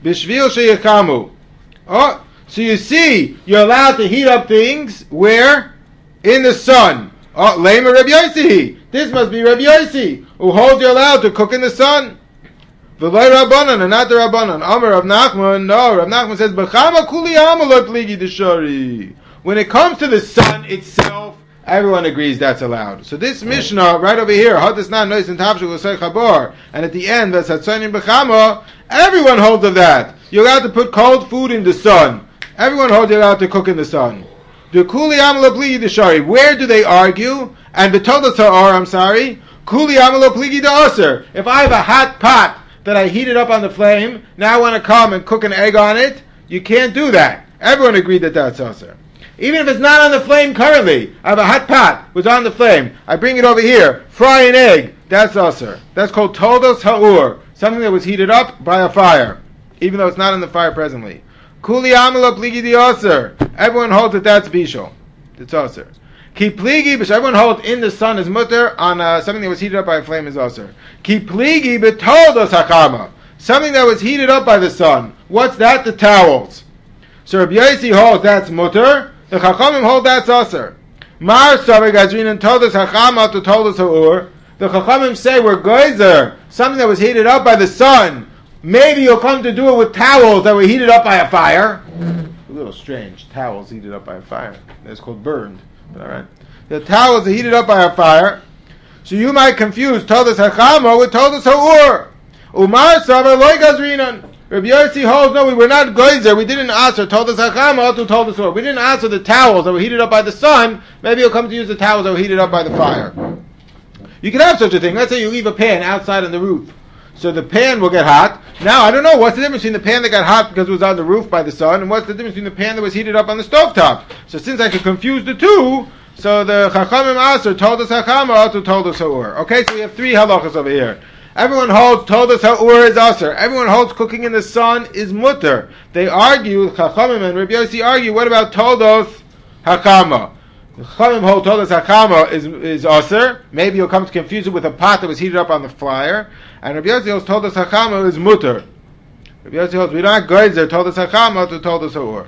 Bishvil sheyikamu. Oh, so you see, you're allowed to heat up things where? In the sun. Oh, Lema Rabbi Yossi. This must be Rabbi Yossi, who holds you allowed to cook in the sun. V'loi Rabbanan, and not the Rabbanan. Amar Rav Nachman, no, Rav Nachman says, B'chama kuli amalot pligi deshari. When it comes to the sun itself, everyone agrees that's allowed. So this Mishnah, right over here, Hadasnan Nois and Tavshu L'Sei Chabor, and at the end, V'satzonim B'chama, everyone holds of that. You're allowed to put cold food in the sun. Everyone holds you're allowed to cook in the sun. The Kuli Amalot pligi deshari. Where do they argue? And B'todas Ha'or, I'm sorry, Kuli Amalot pligi de'aser. If I have a hot pot, that I heated up on the flame, now I want to come and cook an egg on it, you can't do that. Everyone agreed that that's usher. Even if it's not on the flame currently, I have a hot pot, was on the flame, I bring it over here, fry an egg, that's usher. That's called toldos ha'ur, something that was heated up by a fire, even though it's not on the fire presently. Kuli amala pligi di usher. Everyone holds that that's bishul. It's usher. Ki pligi, but everyone holds in the sun is mutter on something that was heated up by a flame is usher. Ki pligi betoldos hakama. Something that was heated up by the sun. What's that? The towels. So Rabbi Yossi holds that's mutter. The Chachamim hold that's usher. Mar savig azrin and toldos hakama to toldos ha'ur. The Chachamim say we're geyser. Something that was heated up by the sun. Maybe you'll come to do it with towels that were heated up by a fire. A little strange. Towels heated up by a fire. That's called burned. All right. The towels are heated up by a fire, so you might confuse Todas Hachama with Todas Ha'ur. Umar Sabar Loi Gazrinan. Rabbi Yossi holds, no, we were not geyser. We didn't answer Todas Hachama to Todas Ha'ur. We didn't answer the towels that were heated up by the sun. Maybe you'll come to use the towels that were heated up by the fire. You can have such a thing. Let's say you leave a pan outside on the roof. So the pan will get hot. Now, I don't know, what's the difference between the pan that got hot because it was on the roof by the sun, and what's the difference between the pan that was heated up on the stovetop? So since I could confuse the two, so the Chachamim Aser told us Hachama, also told us Ha'ur. Okay, so we have three halachas over here. Everyone holds told us Ha'ur is Aser. Everyone holds cooking in the sun is mutter. They argue, Chachamim and Rabbi Yossi argue, what about told us Hachama? The Chachamim hold told us Hachama is Aser. Maybe you'll come to confuse it with a pot that was heated up on the fire. And Rabbi Yossi holds told us Hachama is mutter. Rabbi Yossi holds we're not geyser told us Hachama to told us Ha'ur.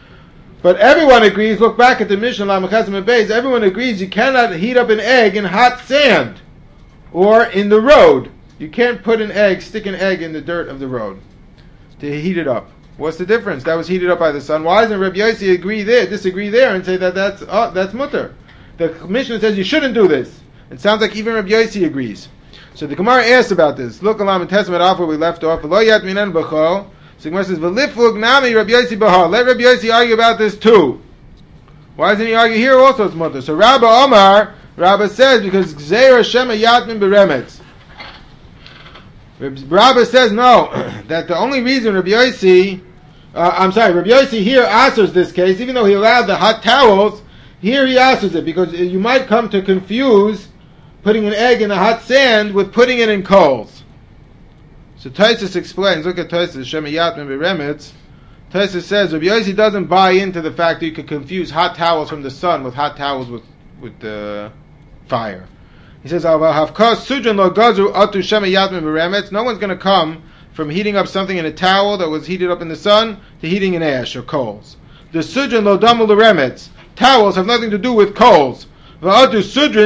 But everyone agrees, look back at the Mishnah, Lamachazim and Beis, everyone agrees you cannot heat up an egg in hot sand or in the road. You can't put stick an egg in the dirt of the road to heat it up. What's the difference? That was heated up by the sun. Why doesn't Rabbi Yossi disagree there and say that that's mutter? The Mishnah says you shouldn't do this. It sounds like even Rabbi Yossi agrees. So the Gemara asks about this. Look along in Testament off where we left off. So Gemara says, "V'liflug nami Rabbi Yossi bahar." Let Rabbi Yossi argue about this too. Why doesn't he argue here also? It's mutter. So Rabbi Omar, Rabbi says because Gzeir Shema Yatmin Beremetz. Rabbi says no, that the only reason Rabbi Yossi here answers this case, even though he allowed the hot towels, here he answers it because you might come to confuse putting an egg in the hot sand with putting it in coals. So Taisus explains, look at Taisus, Shema Yatmin Beremetz. Taisus says, Rabbi Yossi doesn't buy into the fact that you could confuse hot towels from the sun with hot towels with the fire. He says, no one's going to come from heating up something in a towel that was heated up in the sun to heating in ash or coals. The sudran lo damu l'remetz. Towels have nothing to do with coals. Rabbi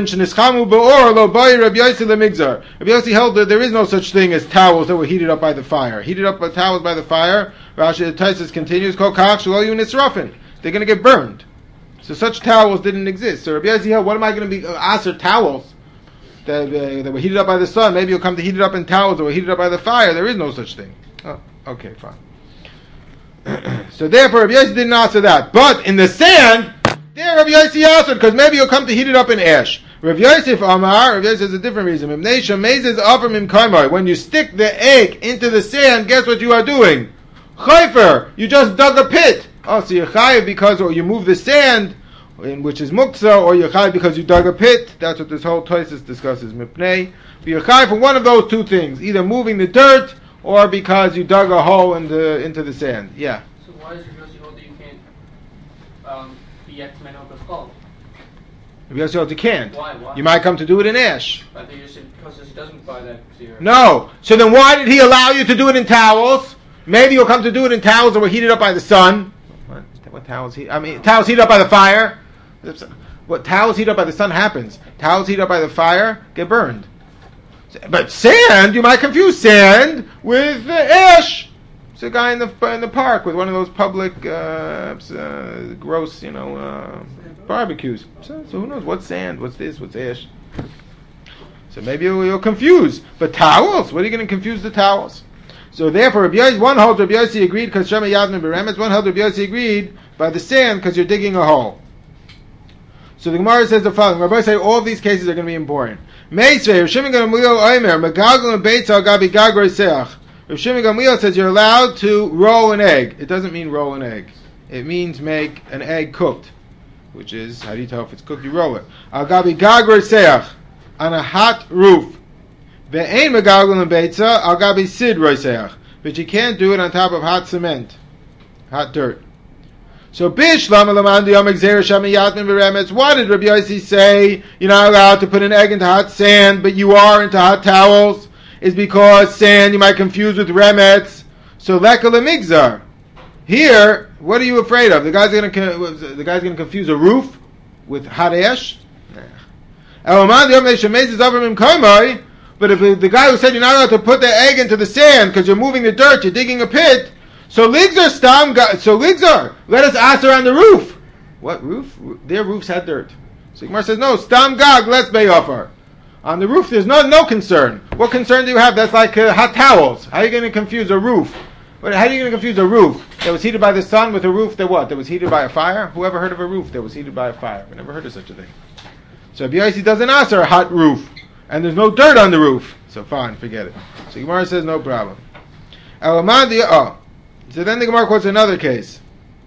Yossi held that there is no such thing as towels that were heated up by the fire. Heated up by towels by the fire, Rashi Taisus continues, they're going to get burned. So such towels didn't exist. So Rabbi Yossi held, what am I going to be aser towels that were heated up by the sun? Maybe you'll come to heat it up in towels that were heated up by the fire. There is no such thing. Oh, okay, fine. So therefore Rabbi Yossi didn't answer that. But in the sand, there Rabbi Yossi answered, because maybe you'll come to heat it up in ash. Rabbi Yosef Amar, Rabbi Yosef has a different reason. When you stick the egg into the sand, guess what you are doing? Chayfer, you just dug a pit. Oh, so you're chayiv because, or you move the sand, which is muktzah, or you're chayiv because you dug a pit. That's what this whole Tosfos discusses. Mipnei. But you're chayiv for one of those two things, either moving the dirt, or because you dug a hole into the sand. Yeah. So why is Rabbi Yossi hold that you can't be Yetman of the skull? Rabbi Yossi holds you can't. Why? You might come to do it in ash. I think you said because he doesn't buy that theory. No. So then why did he allow you to do it in towels? Maybe you'll come to do it in towels that were heated up by the sun. What towels towels heated up by the fire. What towels heated up by the sun happens. Towels heated up by the fire get burned. But sand, you might confuse sand with ash. It's a guy in the park with one of those public gross, barbecues. So who knows what's sand, what's this, what's ash? So maybe you'll confuse. But towels, what are you going to confuse the towels? So therefore, one holds Rabbi Yossi agreed because Shema Yadmin Beremetz. One held Rabbi Yossi agreed by the sand because you're digging a hole. So the Gemara says the following. Rabbi say all of these cases are going to be important. Meisvei, Rav Shimon Gamliel Omer, Megagol and Beitza Gabi Gagroi Seach. Rav Shimon Gamliel says you're allowed to roll an egg. It doesn't mean roll an egg. It means make an egg cooked, which is, how do you tell if it's cooked? You roll it. Al Gabi Gagroi Seach, on a hot roof. Ve'ein Megagol and Beitza Al Gabi Sid Roi Seach. But you can't do it on top of hot cement, hot dirt. So Bishlam Alamandi Yomegzer Shami Yatmin Beremetz. Why did Rabbi Yossi say you're not allowed to put an egg into hot sand, but you are into hot towels? Is because sand you might confuse with remetz. So Leka Lemigzar. Here, what are you afraid of? The guy's going to confuse a roof with hot ash. But if the guy who said you're not allowed to put the egg into the sand because you're moving the dirt, you're digging a pit. So Ligzar Stam. So Ligzar, let us ask her on the roof. What roof? Their roofs had dirt. So Gemara says no. Stam Gag. Let's pay offer. On the roof, there's no concern. What concern do you have? That's like hot towels. How are you going to confuse a roof? How are you going to confuse a roof that was heated by the sun with a roof that what? That was heated by a fire? Whoever heard of a roof that was heated by a fire? We never heard of such a thing. So Rabbi Yossi doesn't ask her a hot roof, and there's no dirt on the roof. So fine, forget it. So Gemara says no problem. So then the Gemara quotes another case.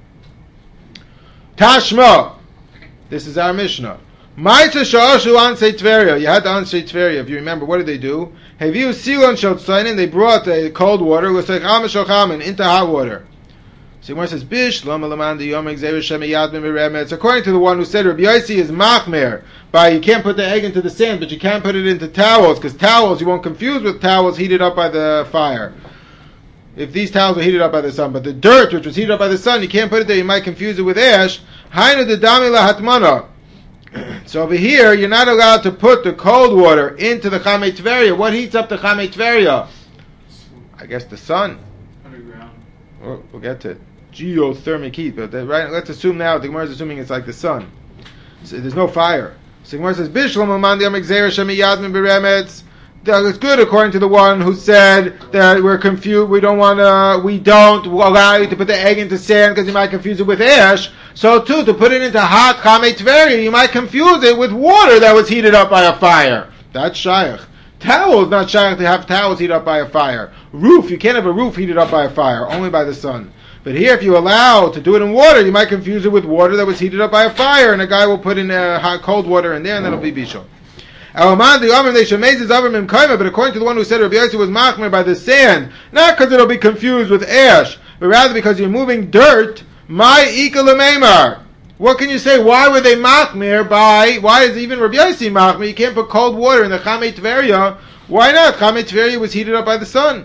Tashma. This is our Mishnah. Ma'isa sha'ashu ansei Tveria. You had to ansei Tveria. If you remember, what did they do? Heviu silon shotzainin. They brought cold water into hot water. So Gemara says, Bish lama lamandi yomeg zeir shem yad b'meremetz. According to the one who said Rabbi Yossi is machmer by you can't put the egg into the sand, but you can put it into towels because towels you won't confuse with towels heated up by the fire. If these towels were heated up by the sun, but the dirt which was heated up by the sun, you can't put it there. You might confuse it with ash. Hainu de dami lahatmana. So over here, you're not allowed to put the cold water into the Chamei Tveria. What heats up the Chamei Tveria? I guess the sun. Underground. We'll get to it. Geothermic heat. But right, let's assume now, the Gemara is assuming it's like the sun. So there's no fire. So the Gemara says, Bishlam amandi amegzer shemi yadmin beremetz. It's good according to the one who said that we're confused. We don't allow you to put the egg into sand because you might confuse it with ash. So too, to put it into hot Chamei Tveria, you might confuse it with water that was heated up by a fire. That's shaykh. Towels, not shaykh to have towels heated up by a fire. Roof, you can't have a roof heated up by a fire, only by the sun. But here, if you allow to do it in water, you might confuse it with water that was heated up by a fire, and a guy will put in hot, cold water in there, and that'll be bishul. But according to the one who said Rabbi Yossi was machmer by the sand, not because it'll be confused with ash, but rather because you're moving dirt, my ika l'meimar. What can you say? Why were they machmer by, why is even Rabbi Yossi machmer? You can't put cold water in the Chamei Tveria. Why not? Chamei Tveria was heated up by the sun.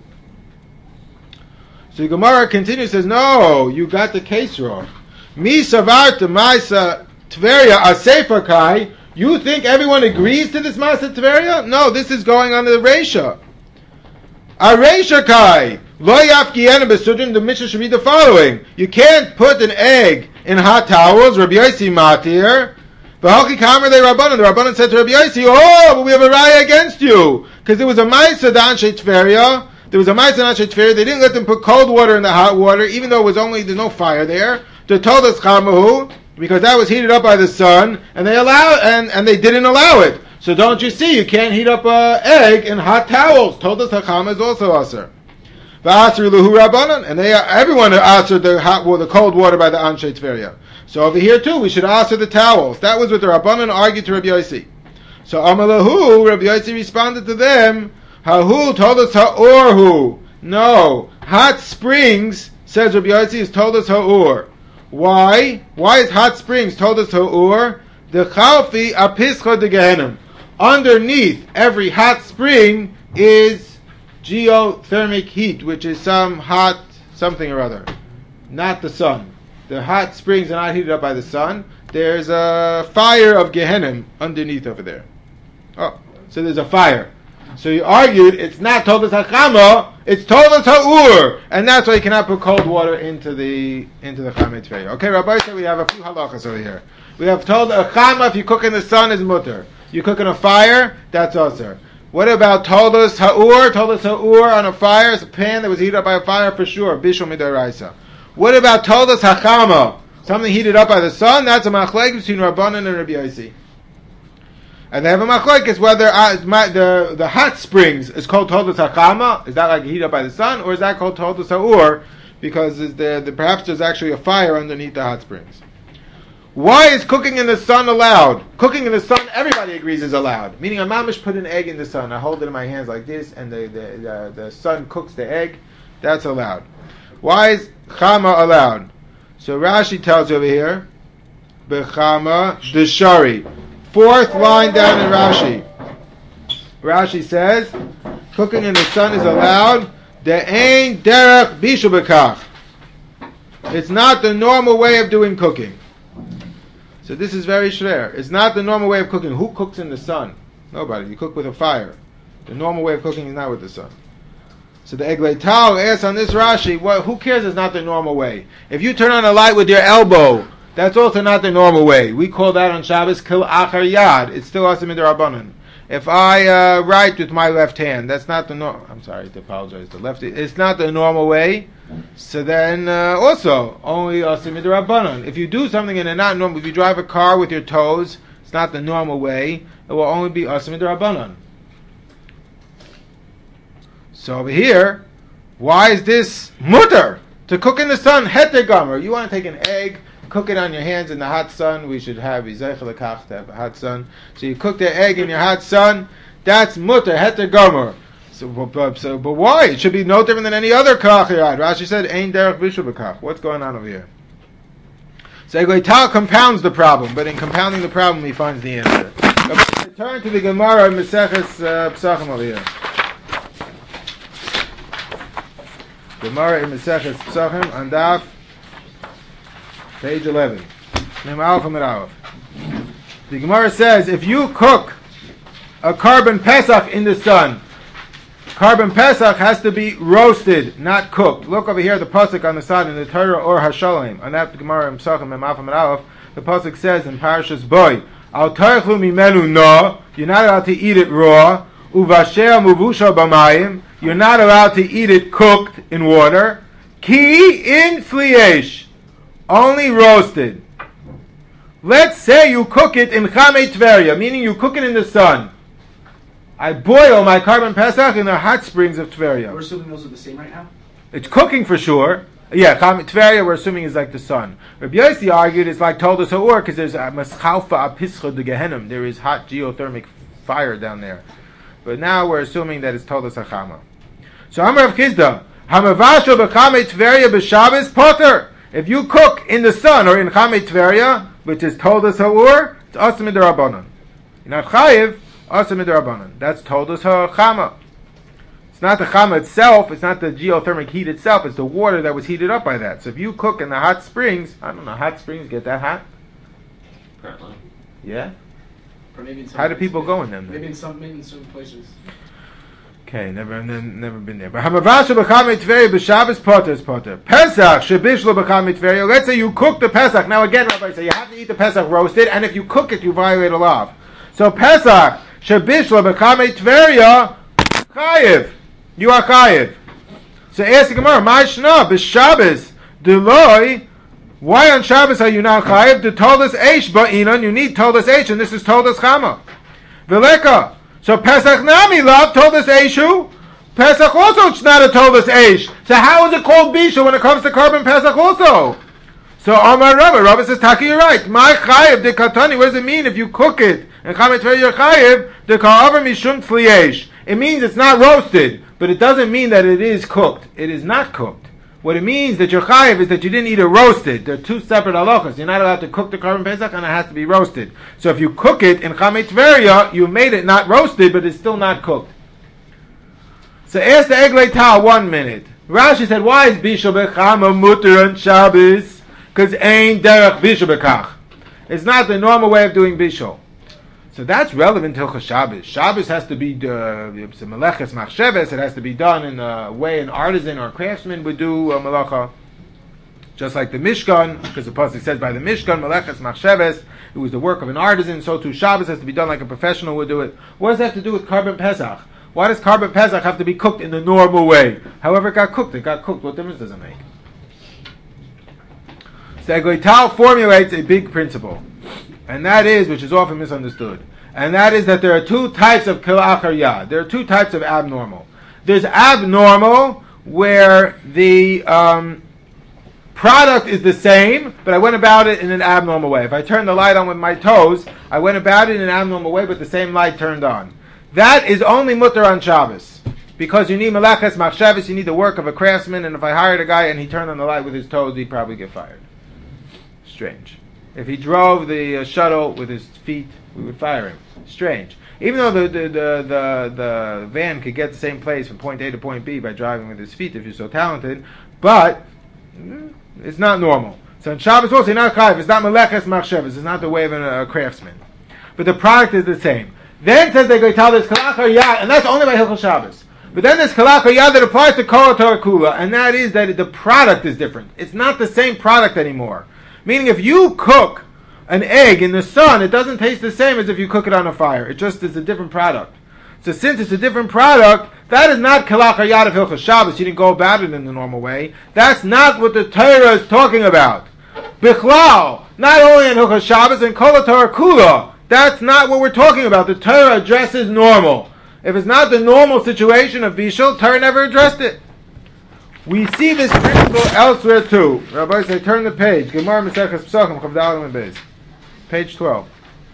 So the Gemara continues, says, no, you got the case wrong. Mi savarta ma'isa Tveria asefa kai. You think everyone agrees to this Ma'aseh Tveria? No, this is going on the Reisha. A Reisha Kai. Lo yafkiena besudrin, the Mishnah should read the following. You can't put an egg in hot towels, Rabbi Yossi matir. V'halchi kamer le Rabbanan. The Rabbanan said to Rabbi Yossi, oh, but we have a raya against you. Because there was a Ma'aseh d'Anshe Tveria. There was a Ma'aseh d'Anshe Tveria. They didn't let them put cold water in the hot water, even though it was only, there's no fire there. They told us Chamahu, because that was heated up by the sun, and they didn't allow it. So don't you see, you can't heat up an egg in hot towels. Told us Hakam is also aser. V'asru luhu rabbanan, and everyone asered the cold water by the Anshe Tveria. So over here too, we should aser the towels. That was what the Rabbanan argued to Rabbi Yossi. So Amalahu, Rabbi Yossi responded to them, Hahu told us ha'orhu. No, hot springs, says Rabbi Yossi, has told us ha'or. Why? Why is hot springs told us ha'ur? The chalfi apischa de gehenim. Underneath every hot spring is geothermic heat, which is some hot something or other, not the sun. The hot springs are not heated up by the sun. There's a fire of Gehenna underneath over there. Oh, so there's a fire. So you argued it's not Toldos HaChama, it's Toldos HaUr, and that's why you cannot put cold water into the Chamei Tveria. Okay, Rabbi said we have a few halachas over here. We have told a chama if you cook in the sun is mutter. You cook in a fire, that's also. What about Toldos HaUr? Toldos HaUr on a fire is a pan that was heated up by a fire for sure. Bishul Midoraisa. What about Toldos HaChama? Something heated up by the sun? That's a machlekes between Rabbanan and Rabbi Yossi. And they have a machlekes whether the hot springs is called Toldos HaChama. Is that like heated up by the sun, or is that called Toldos HaUr? Because perhaps there's actually a fire underneath the hot springs. Why is cooking in the sun allowed? Cooking in the sun, everybody agrees is allowed. Meaning, a mamish put an egg in the sun. I hold it in my hands like this, and the sun cooks the egg. That's allowed. Why is chama allowed? So Rashi tells over here, bechama deshari. Fourth line down in Rashi. Rashi says, cooking in the sun is allowed. De'ein derech bishu bekach. It's not the normal way of doing cooking. So this is very shver. It's not the normal way of cooking. Who cooks in the sun? Nobody. You cook with a fire. The normal way of cooking is not with the sun. So the Eglei Tal asks on this Rashi, who cares it's not the normal way? If you turn on a light with your elbow, that's also not the normal way. We call that on Shabbos kil achar yad. It's still asim midrabanan. If I write with my left hand, that's not the normal. I'm sorry to apologize. The left. It's not the normal way. So then also only asim midrabanan. If you do something in a not normal, if you drive a car with your toes, it's not the normal way. It will only be asim midrabanan. So over here, why is this mutter to cook in the sun? Heter gomer. You want to take an egg, cook it on your hands in the hot sun. We should have izayich lekach to have a hot sun. So you cook the egg in your hot sun. That's mutter heter gomer. But why? It should be no different than any other kach. Rashi said ein derech bishul bekach. What's going on over here? So Eglei Tal compounds the problem, but in compounding the problem, he finds the answer. Turn to the Gemara in Maseches Pesachim over here. Gemara in Maseches Pesachim on Daf, page 11. The Gemara says, if you cook a carbon Pesach in the sun, carbon Pesach has to be roasted, not cooked. Look over here, the pasuk on the side in the Torah or Hashalim. On that Gemara in Pesachim and Mafam and Aleph, the pasuk says in Parashas Boy, Al tarchlu mimenu no, you're not allowed to eat it raw. Uvashea muvusha b'mayim, you're not allowed to eat it cooked in water. Ki in sliesh, only roasted. Let's say you cook it in Chamei Tveria, meaning you cook it in the sun. I boil my carbon Pesach in the hot springs of Tveria. We're assuming those are the same right now? It's cooking for sure. Yeah, Tveria we're assuming is like the sun. Rabbi Yossi argued it's like Toldos HaUr because there's a maschalfa apischa de Gehenim. There is hot geothermic fire down there. But now we're assuming that it's Toldos HaChama. So Amar Rav Chizda, Hamavashel b'Chamei Tveria b'Shabbos potter. If you cook in the sun or in Chamei Tveria, which is Toldos HaUr, it's asim midrabanan. You're not chayiv, asim midrabanan. That's Toldos HaChama. It's not the chama itself, it's not the geothermic heat itself, it's the water that was heated up by that. So if you cook in the hot springs, I don't know, hot springs get that hot? Apparently. Yeah? Or maybe in some How do places. people go in them then? Maybe in certain places. Okay, never been there. But Hamavashel b'Chamei Tveria b'Shabbos potter is potter. Pesach shebishlo b'Chamei Tveria. Let's say you cook the Pesach. Now again, Rabbi say you have to eat the Pesach roasted, and if you cook it, you violate a law. So Pesach shebishlo b'Chamei Tveria chayiv. You are chayiv. So ask the Gemara, my shna b'Shabbos deloi. Why on Shabbos are you not chayiv? The Toldos Eish ba'inan. You need Toldos Eish, and this is Toldos Chama. Veleka. So Pesach Nami love Toldos Eishu. Pesach also it's not a Toldos Eish. So how is it called Bishu when it comes to carbon Pesach also? So Amar Rabbi says, Taki, you're right. My chayiv de katani. What does it mean if you cook it and Chamei Tveria you're chayiv de ka'avar mishum tzliesh? It means it's not roasted, but it doesn't mean that it is cooked. It is not cooked. What it means that you're chayiv is that you didn't eat it roasted. They're two separate halachas. You're not allowed to cook the carbon Pesach and it has to be roasted. So if you cook it in Chamei Tveria, you made it not roasted, but it's still not cooked. So ask the Eglei Tal 1 minute. Rashi said, why is Bishul Bechama mutter on Shabbos? Because ain't derech Bishul Bechach. It's not the normal way of doing Bishul. So that's relevant to Shabbos. Shabbos has to be meleches machsheves. It has to be done in a way an artisan or a craftsman would do melacha. Just like the Mishkan, because the pasuk says by the Mishkan meleches machsheves, it was the work of an artisan. So too Shabbos has to be done like a professional would do it. What does that have to do with Karban Pesach? Why does Karban Pesach have to be cooked in the normal way? However it got cooked. What difference does it make? So Eglei Tal formulates a big principle. And that is, which is often misunderstood, and that is that there are two types of kilachar yad. There are two types of abnormal. There's abnormal, where the product is the same, but I went about it in an abnormal way. If I turned the light on with my toes, I went about it in an abnormal way, but the same light turned on. That is only mutter on Shabbos. Because you need meleches machsheves, you need the work of a craftsman, and if I hired a guy and he turned on the light with his toes, he'd probably get fired. Strange. If he drove the shuttle with his feet, we would fire him. Strange. Even though the van could get the same place from point A to point B by driving with his feet if you're so talented, but it's not normal. So in Shabbos also, you're not chayiv. It's not meleches machsheves. It's not the way of a craftsman. But the product is the same. Then says the Eglei Tal, there's kalachar yad, and that's only by Hilchos Shabbos. But then there's kalachar yad that applies to kol Torah kula, and that is that the product is different. It's not the same product anymore. Meaning if you cook an egg in the sun, it doesn't taste the same as if you cook it on a fire. It just is a different product. So since it's a different product, that is not kalachar yad of Hilchos Shabbos. You didn't go about it in the normal way. That's not what the Torah is talking about. Bichlal, not only in Hilchos Shabbos, and kol Torah kula. That's not what we're talking about. The Torah addresses normal. If it's not the normal situation of Bishul, Torah never addressed it. We see this principle elsewhere too. Rabbi say, turn the page. Gemara Maseches Pesachim, Chav Dalet and Beis. Page 12.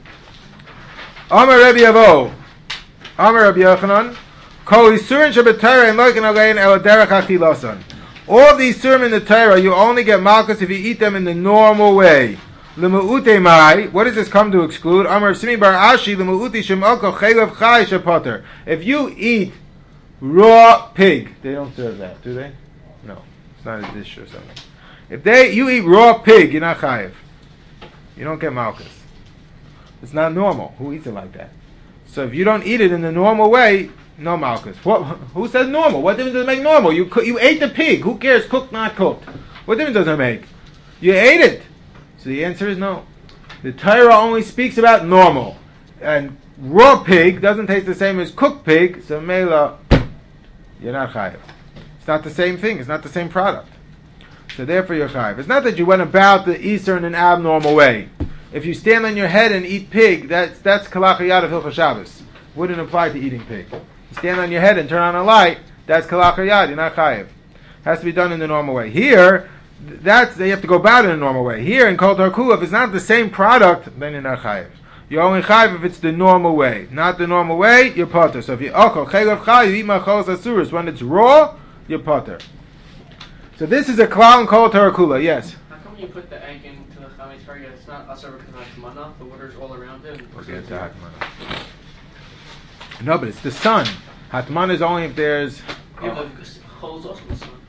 Amar Rabbi Avo. Amar Rabbi Yochanan. Kol Yisurin Shabbatayra and Loikin Alein El Derech Achilasan. All these Surim in the Torah, you only get Malchus if you eat them in the normal way. L'ma'ute mai. What does this come to exclude? Amar Simi Bar Ashi l'ma'uti shem'oko chaylev chay shepater. If you eat raw pig, they don't serve that, do they? No, it's not a dish or something. If you eat raw pig, you're not chayiv. You don't get malchus. It's not normal. Who eats it like that? So if you don't eat it in the normal way, no malchus. Who says normal? What difference does it make normal? You ate the pig. Who cares? Cooked, not cooked. What difference does it make? You ate it. So the answer is no. The Torah only speaks about normal. And raw pig doesn't taste the same as cooked pig, so mela, you're not chayiv. It's not the same thing. It's not the same product. So therefore you're chayiv. It's not that you went about the Easter in an abnormal way. If you stand on your head and eat pig, that's kalachar yad of Hilchos Shabbos. Wouldn't apply to eating pig. You stand on your head and turn on a light, that's kalachar yad. You're not chayiv. Has to be done in the normal way. Here, they have to go about it in a normal way. Here in Kol Torah Kula, if it's not the same product, then you're not chayiv. You're only chayiv if it's the normal way. Not the normal way, you're potter. So if you eat macholos asuros, when it's raw, you're potter. So this is a klal in Kol Torah Kula. Yes. How come you put the egg into the chametz target? It's not asur because it's mana. The water's all around it. Forget the hatmana. No, but it's the sun. Hatmana is only if there's. Yeah, but chol is also the sun.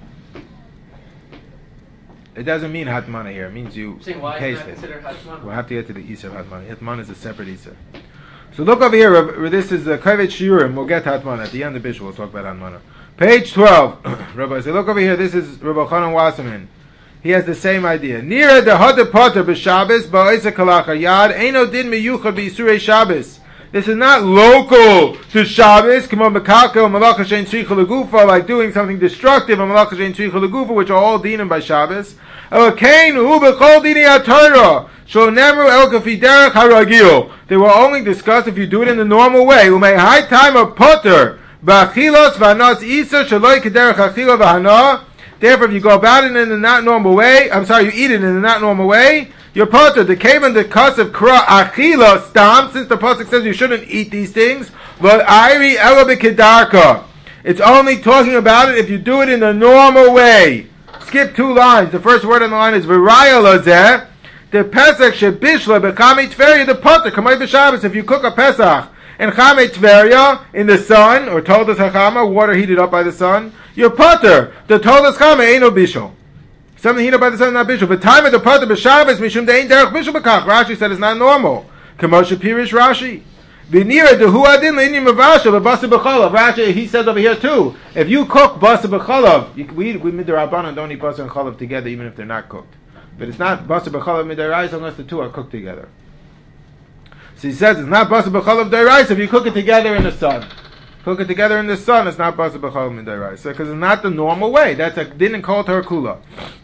It doesn't mean hatmana here. It means you Why taste is it. considered hatmana? We'll have to get to the Isser hatmana. Hatmana is a separate Isser. So look over here. This is the Kavet Shiurim. We'll get to hatmana at the end of the Bishul. We'll talk about hatmana. Page 12. Rabbi, so look over here. This is Rabbi Chanan Wasserman. He has the same idea. Nira the Hada Potter b'Shabbos ba'isa kalachar yad eino din miyuchad b'Yisurei Shabbos. This is not local to Shabbos. Come on, Mekako, Malacha Shein Tzricha Legufa, like doing something destructive, and Malacha Shein Tzricha Legufa, which are all dinim by Shabbos. Elkain hu b'chol dini HaTorah. Shol nemru el kafi derech haragil. They will only discuss if you do it in the normal way. Umei high time of Potter ba'achilos v'anos isa shaloi kederech achila v'hana. Therefore, if you go about it in the not normal way, you eat it in the not normal way, you're potter. The cave and the cuss of kra achila stam, since the pasuk says you shouldn't eat these things, but airi elabikidarka. It's only talking about it if you do it in the normal way. Skip 2 lines. The first word on the line is v'raya lazeh. The pesach shebishla b'kamei tferia the potter kamei b'Shabbos. If you cook a pesach And Chame Tveria, in the sun, or Toldas Hachama, water heated up by the sun, you're Potter. The Toldas Chame ain't no Bishul. Something heated up by the sun is not Bishul. But time of the Potter B'Shabbos, Mishum De'in Derech Bishul B'Kach. Rashi said it's not normal. Kamosha Pirish Rashi. V'nira dehu adin le'ini mavasha b'basa b'cholav. Rashi, he says over here too, if you cook basa b'cholav, we midrabanan don't eat basa and cholav together even if they're not cooked. But it's not basa b'cholav midaraisa unless the two are cooked together. So he says it's not basa b'cholav daraisa if you cook it together in the sun. Cook it together in the sun, it's not basa b'cholav midaraisa because it's not the normal way. That's a din and kol tarakula.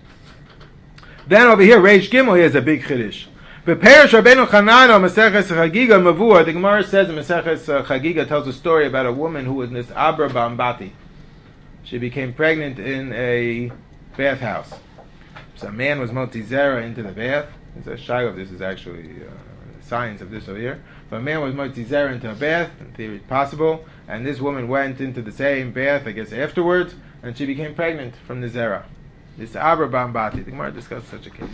Then over here, Reish Gimel, he has a big chiddush. But Perish Rabbeinu Chanano Maseches Chagiga Mavua, the Gemara says in Maseches Chagiga tells a story about a woman who was Nisabra Bambati. She became pregnant in a bathhouse. So a man was Motizera into the bath. It's a shayla. This is actually science of this over here. But a man was Motizera into a bath. In theory, it's possible. And this woman went into the same bath, I guess, afterwards, and she became pregnant from the zera. This Abra Bambati. The Gemara discussed such a case.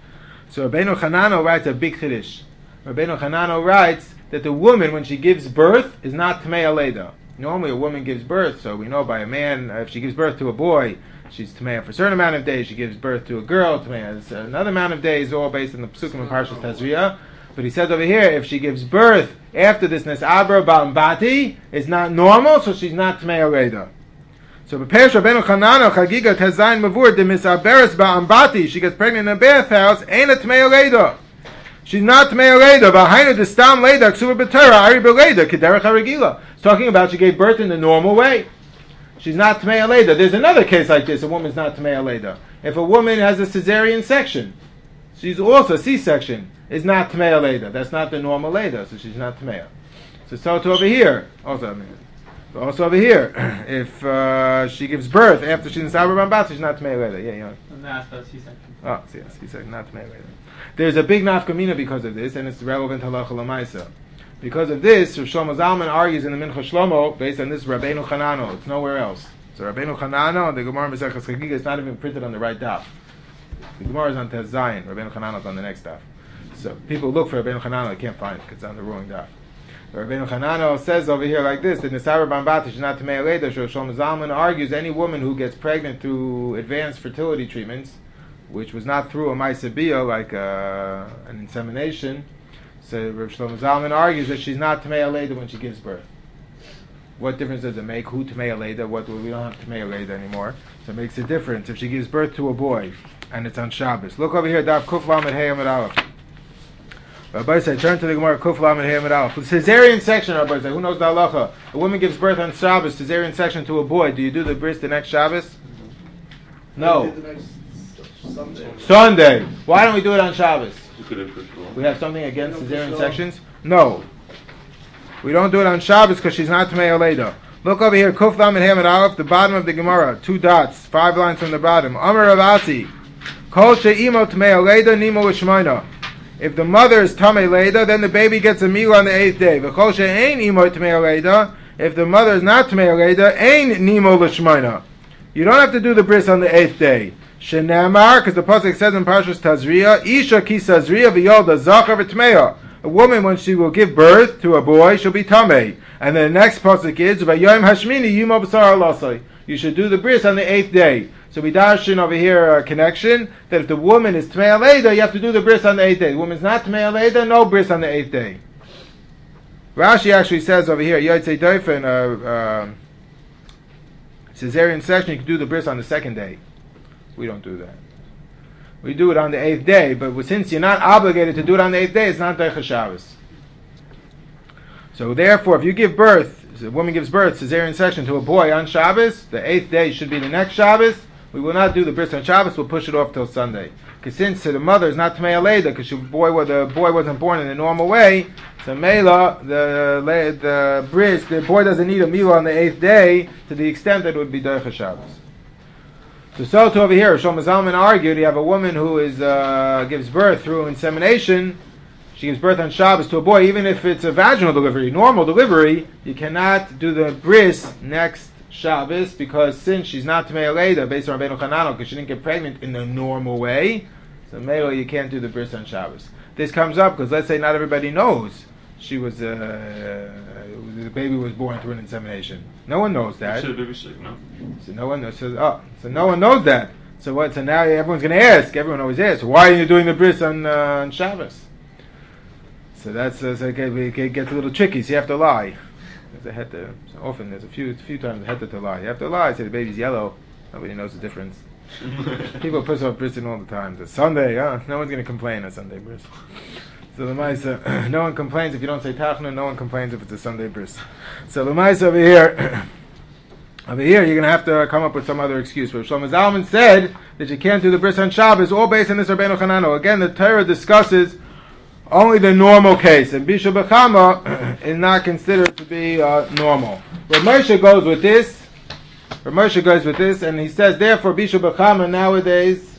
So Rabbeinu Chanano writes a big chiddush. Rabbeinu Chanano writes that the woman, when she gives birth, is not Tmei Aleda. Normally a woman gives birth, so we know by a man, if she gives birth to a boy, she's Tmei for a certain amount of days. She gives birth to a girl, Tmei another amount of days, all based on the Pesukim and Parshas Tazria. But he says over here, if she gives birth after this Nesabra Bambati, it's not normal, so she's not Tmei Aleda. So Bepesh Rabbeinu Chanano Chagiga Tezayin Mavur de Misaberes Ba'ambati. She gets pregnant in a bathhouse. Ain't a Tmei Leda. She's not Tmei Leda. V'hainu de Stam Leda Ksuva B'Torah Ari B'Leda Kederech HaRegila. It's talking about she gave birth in the normal way. She's not Tmei Leda. There's another case like this. A woman's not Tmei Leda. If a woman has a cesarean section, she's also C-section. Is not Tmei Leda. That's not the normal Leda, so she's not Tmei. So to over here also. Also over here, if she gives birth after she's in Sabra Bambat, she's not Tmei Leda. Yeah. And that's the C-section. Oh, yes, C-section, not Tmei Leda. There's a big nafkamina because of this, and it's relevant to halacha l'maisa. Because of this, Rav Shlomo Zalman argues in the Mincha Shlomo based on this Rabbeinu Chanano. It's nowhere else. So Rabbeinu Chanano, the Gemara Maseches Chagiga, is not even printed on the right daf. The Gemara is on Tez Zayin. Rabbeinu Chanano is on the next daf. So people look for Rabbeinu Chanano, they can't find it because it's on the wrong daf. Rabbeinu Chanano says over here like this, that Nesabra Bambati is not Tmei Leda. Shlomo Zalman argues any woman who gets pregnant through advanced fertility treatments, which was not through a Maisa Bia, like an insemination, so Rav Shlomo Zalman argues that she's not Tmei Leda when she gives birth. What difference does it make? Who Tmei Leda? We don't have Tmei Leda anymore. So it makes a difference if she gives birth to a boy and it's on Shabbos. Look over here, Daf Kuf Lamed Hey Amud Aleph. Rabbi said, turn to the Gemara, Kuf Lamed Hey Amud Aleph. The cesarean section, Rabbi said, who knows the halacha? A woman gives birth on Shabbos, cesarean section to a boy. Do you do the bris the next Shabbos? No. Sunday. Why don't we do it on Shabbos? We have something against cesarean sections? No. We don't do it on Shabbos because she's not Tmei Leda. Look over here, Kuf Lamed Hey Amud Aleph, the bottom of the Gemara, 2 dots, 5 lines from the bottom. Amar Rav Asi, Kol she'imo Tmei Leda nimo l'shmoina. If the mother is Tamei Leda, then the baby gets a meal on the 8th day. V'chol she'ein imo Tmei Leda. If the mother is not Tmei Leda, ein nimo l'shmoina. You don't have to do the bris on the 8th day. Shenemar, because the pasuk says in Parshas Tazria, Isha ki sazria v'yolda zachar v'tmeya. A woman, when she will give birth to a boy, she'll be Tamei. And then the next pasuk is, V'yoyim hashmini yimo b'sar alasai. You should do the bris on the 8th day. So we darshan over here a connection that if the woman is Tmei Leda, you have to do the bris on the 8th day. The woman's not Tmei Leda, no bris on the 8th day. Rashi actually says over here, Yotzei Doifen, cesarean section, you can do the bris on the 2nd day. We don't do that. We do it on the 8th day, but since you're not obligated to do it on the 8th day, it's not Deicha Shabbos. So therefore, if you give birth, a woman gives birth, cesarean section, to a boy on Shabbos, the 8th day should be the next Shabbos. We will not do the bris on Shabbos, we'll push it off till Sunday. Because since the mother is not Tmei Leda, because the boy wasn't born in the normal way, so Mela, the bris, the boy doesn't need a meal on the 8th day, to the extent that it would be Deicha Shabbos. So to over here, Shlomo Zalman argued, you have a woman who is gives birth through insemination. She gives birth on Shabbos to a boy, even if it's a vaginal delivery, normal delivery, you cannot do the bris next Shabbos, because since she's not Tmei Leda, based on Rabbeinu Chanano, because she didn't get pregnant in the normal way, so Mela, you can't do the bris on Shabbos. This comes up because let's say not everybody knows she was the baby was born through an insemination. No one knows that. Should the baby sick, no? So no one knows. So no one knows that. So what? So now everyone's going to ask. Everyone always asks, why are you doing the bris on Shabbos? So that's so it gets a little tricky. So you have to lie. There's a heta. So often there's a few times a heta to lie. You have to lie. Say the baby's yellow. Nobody knows the difference. People piss off brising all the time. It's Sunday, no one's going to complain on Sunday bris. So the Lamaisa, no one complains if you don't say Tachna. No one complains if it's a Sunday bris. So the Lamaisa over here, you're going to have to come up with some other excuse. But Shlomo Zalman said that you can't do the bris on Shabbos, all based on this Rabbeinu Chanano. Again, the Torah discusses only the normal case, and Bisha B'chama is not considered to be normal. Rav Moshe goes with this. And he says, therefore, Bisha B'chama nowadays.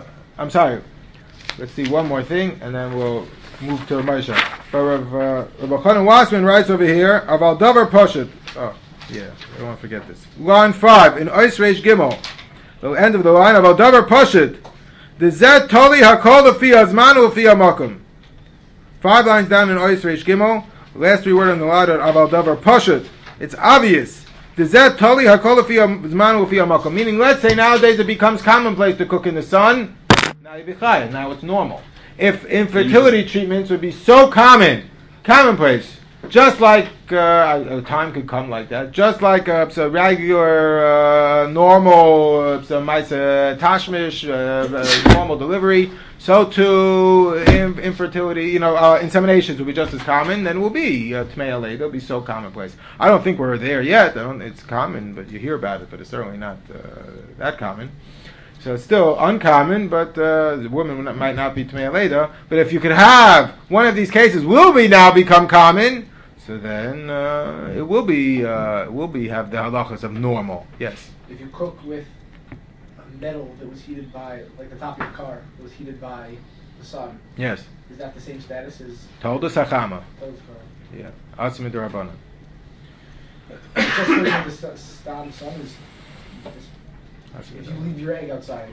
Let's see one more thing, and then we'll move to Rav Moshe. But Rav Chanan Wassman writes over here about Davar Poshet. Oh, yeah, I don't want to forget this. Line 5 in Ois Reish Gimel, the end of the line about Davar Poshet. The Zet Toli Hakol Lefi Azmanu Lefi Hamakom. 5 lines down in Ois Reish Gimel, last 3 words on the line of Davar Poshet. It's obvious. The Zet Toli Hakol Lefi Azmanu Lefi Hamakom. Meaning, let's say nowadays it becomes commonplace to cook in the sun. Now it's normal. If infertility treatments would be so commonplace, just like a time could come like that, just like a regular, normal tashmish, normal delivery, so too infertility, inseminations will be just as common, then will be Tmei Alei. They'll be so commonplace. I don't think we're there yet. It's common, but you hear about it, but it's certainly not that common. So it's still uncommon, but the woman might not be Tmei Aleda. But if you could have one of these cases now become common, so then it will be have the halachas of normal. Yes. If you cook with a metal that was heated by, like the top of your car, that was heated by the sun. Yes. Is that the same status as Toldos Hachama? Yeah. Atzmid Rabbanan. Just because the sun is. If you leave your egg outside.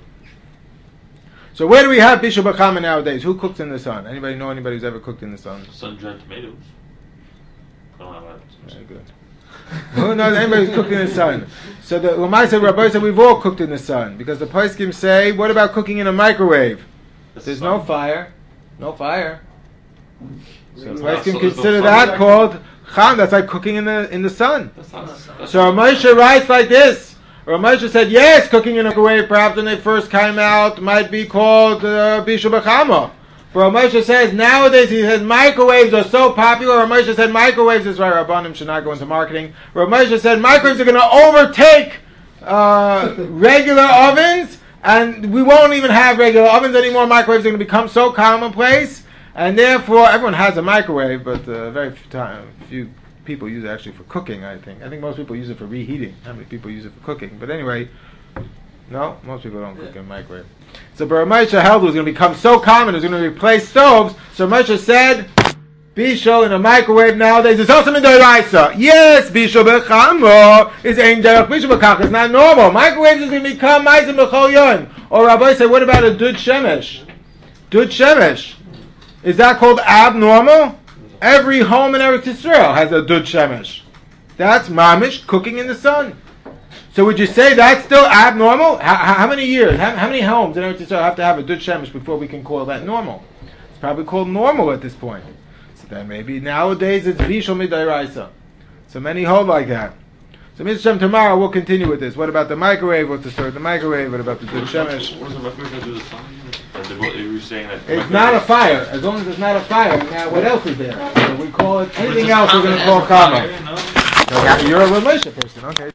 So where do we have Bisha B'chama nowadays? Who cooks in the sun? Anybody know anybody who's ever cooked in the sun? Sun-dried tomatoes. I don't know about that. Very good. Who knows anybody who's cooked in the sun? So the Lamaisa Rabbi said we've all cooked in the sun. Because the Poskim say, what about cooking in a microwave? There's no fire. No fire. So the Poskim consider that called Cham. That's like cooking in the sun. So Moshe writes like this. Rav Moshe said, yes, cooking in a microwave, perhaps when they first came out, might be called Bisha B'chama. But Rav Moshe says, nowadays, he says, microwaves are so popular. Rav Moshe said, microwaves is right. Rabbanim should not go into marketing. Rav Moshe said, microwaves are going to overtake regular ovens, and we won't even have regular ovens anymore. Microwaves are going to become so commonplace, and therefore, everyone has a microwave, but very few people use it actually for cooking, I think. I think most people use it for reheating. How many people use it for cooking? But anyway, no, most people don't cook in a microwave. So Rav Moshe held it was going to become so common, it was going to replace stoves. So Moshe said, Bishul in a microwave nowadays is also Midoraisa. Yes, Bishul B'chama is Ein Derech Bishul B'kach. It's not normal. Microwaves is going to become Ma'asim B'chol Yon. Or Rabbi said, what about a Dud Shemesh? Dud Shemesh. Is that called abnormal? Every home in Eretz Yisrael has a Dud Shemesh. That's mamish, cooking in the sun. So would you say that's still abnormal? How many years, how many homes in Eretz Yisrael have to have a Dud Shemesh before we can call that normal? It's probably called normal at this point. So then maybe nowadays it's Bishul Midairaisa. So many hold like that. So Mitzvah tomorrow we'll continue with this. What about the microwave? What's the story of the microwave? What about the Dud Shemesh? What does the microwave do to the sun? You were saying that it's not a fire. As long as it's not a fire, now what else is there? So we call it anything else we're going to call kama. So you're a Rav Moshe person, okay.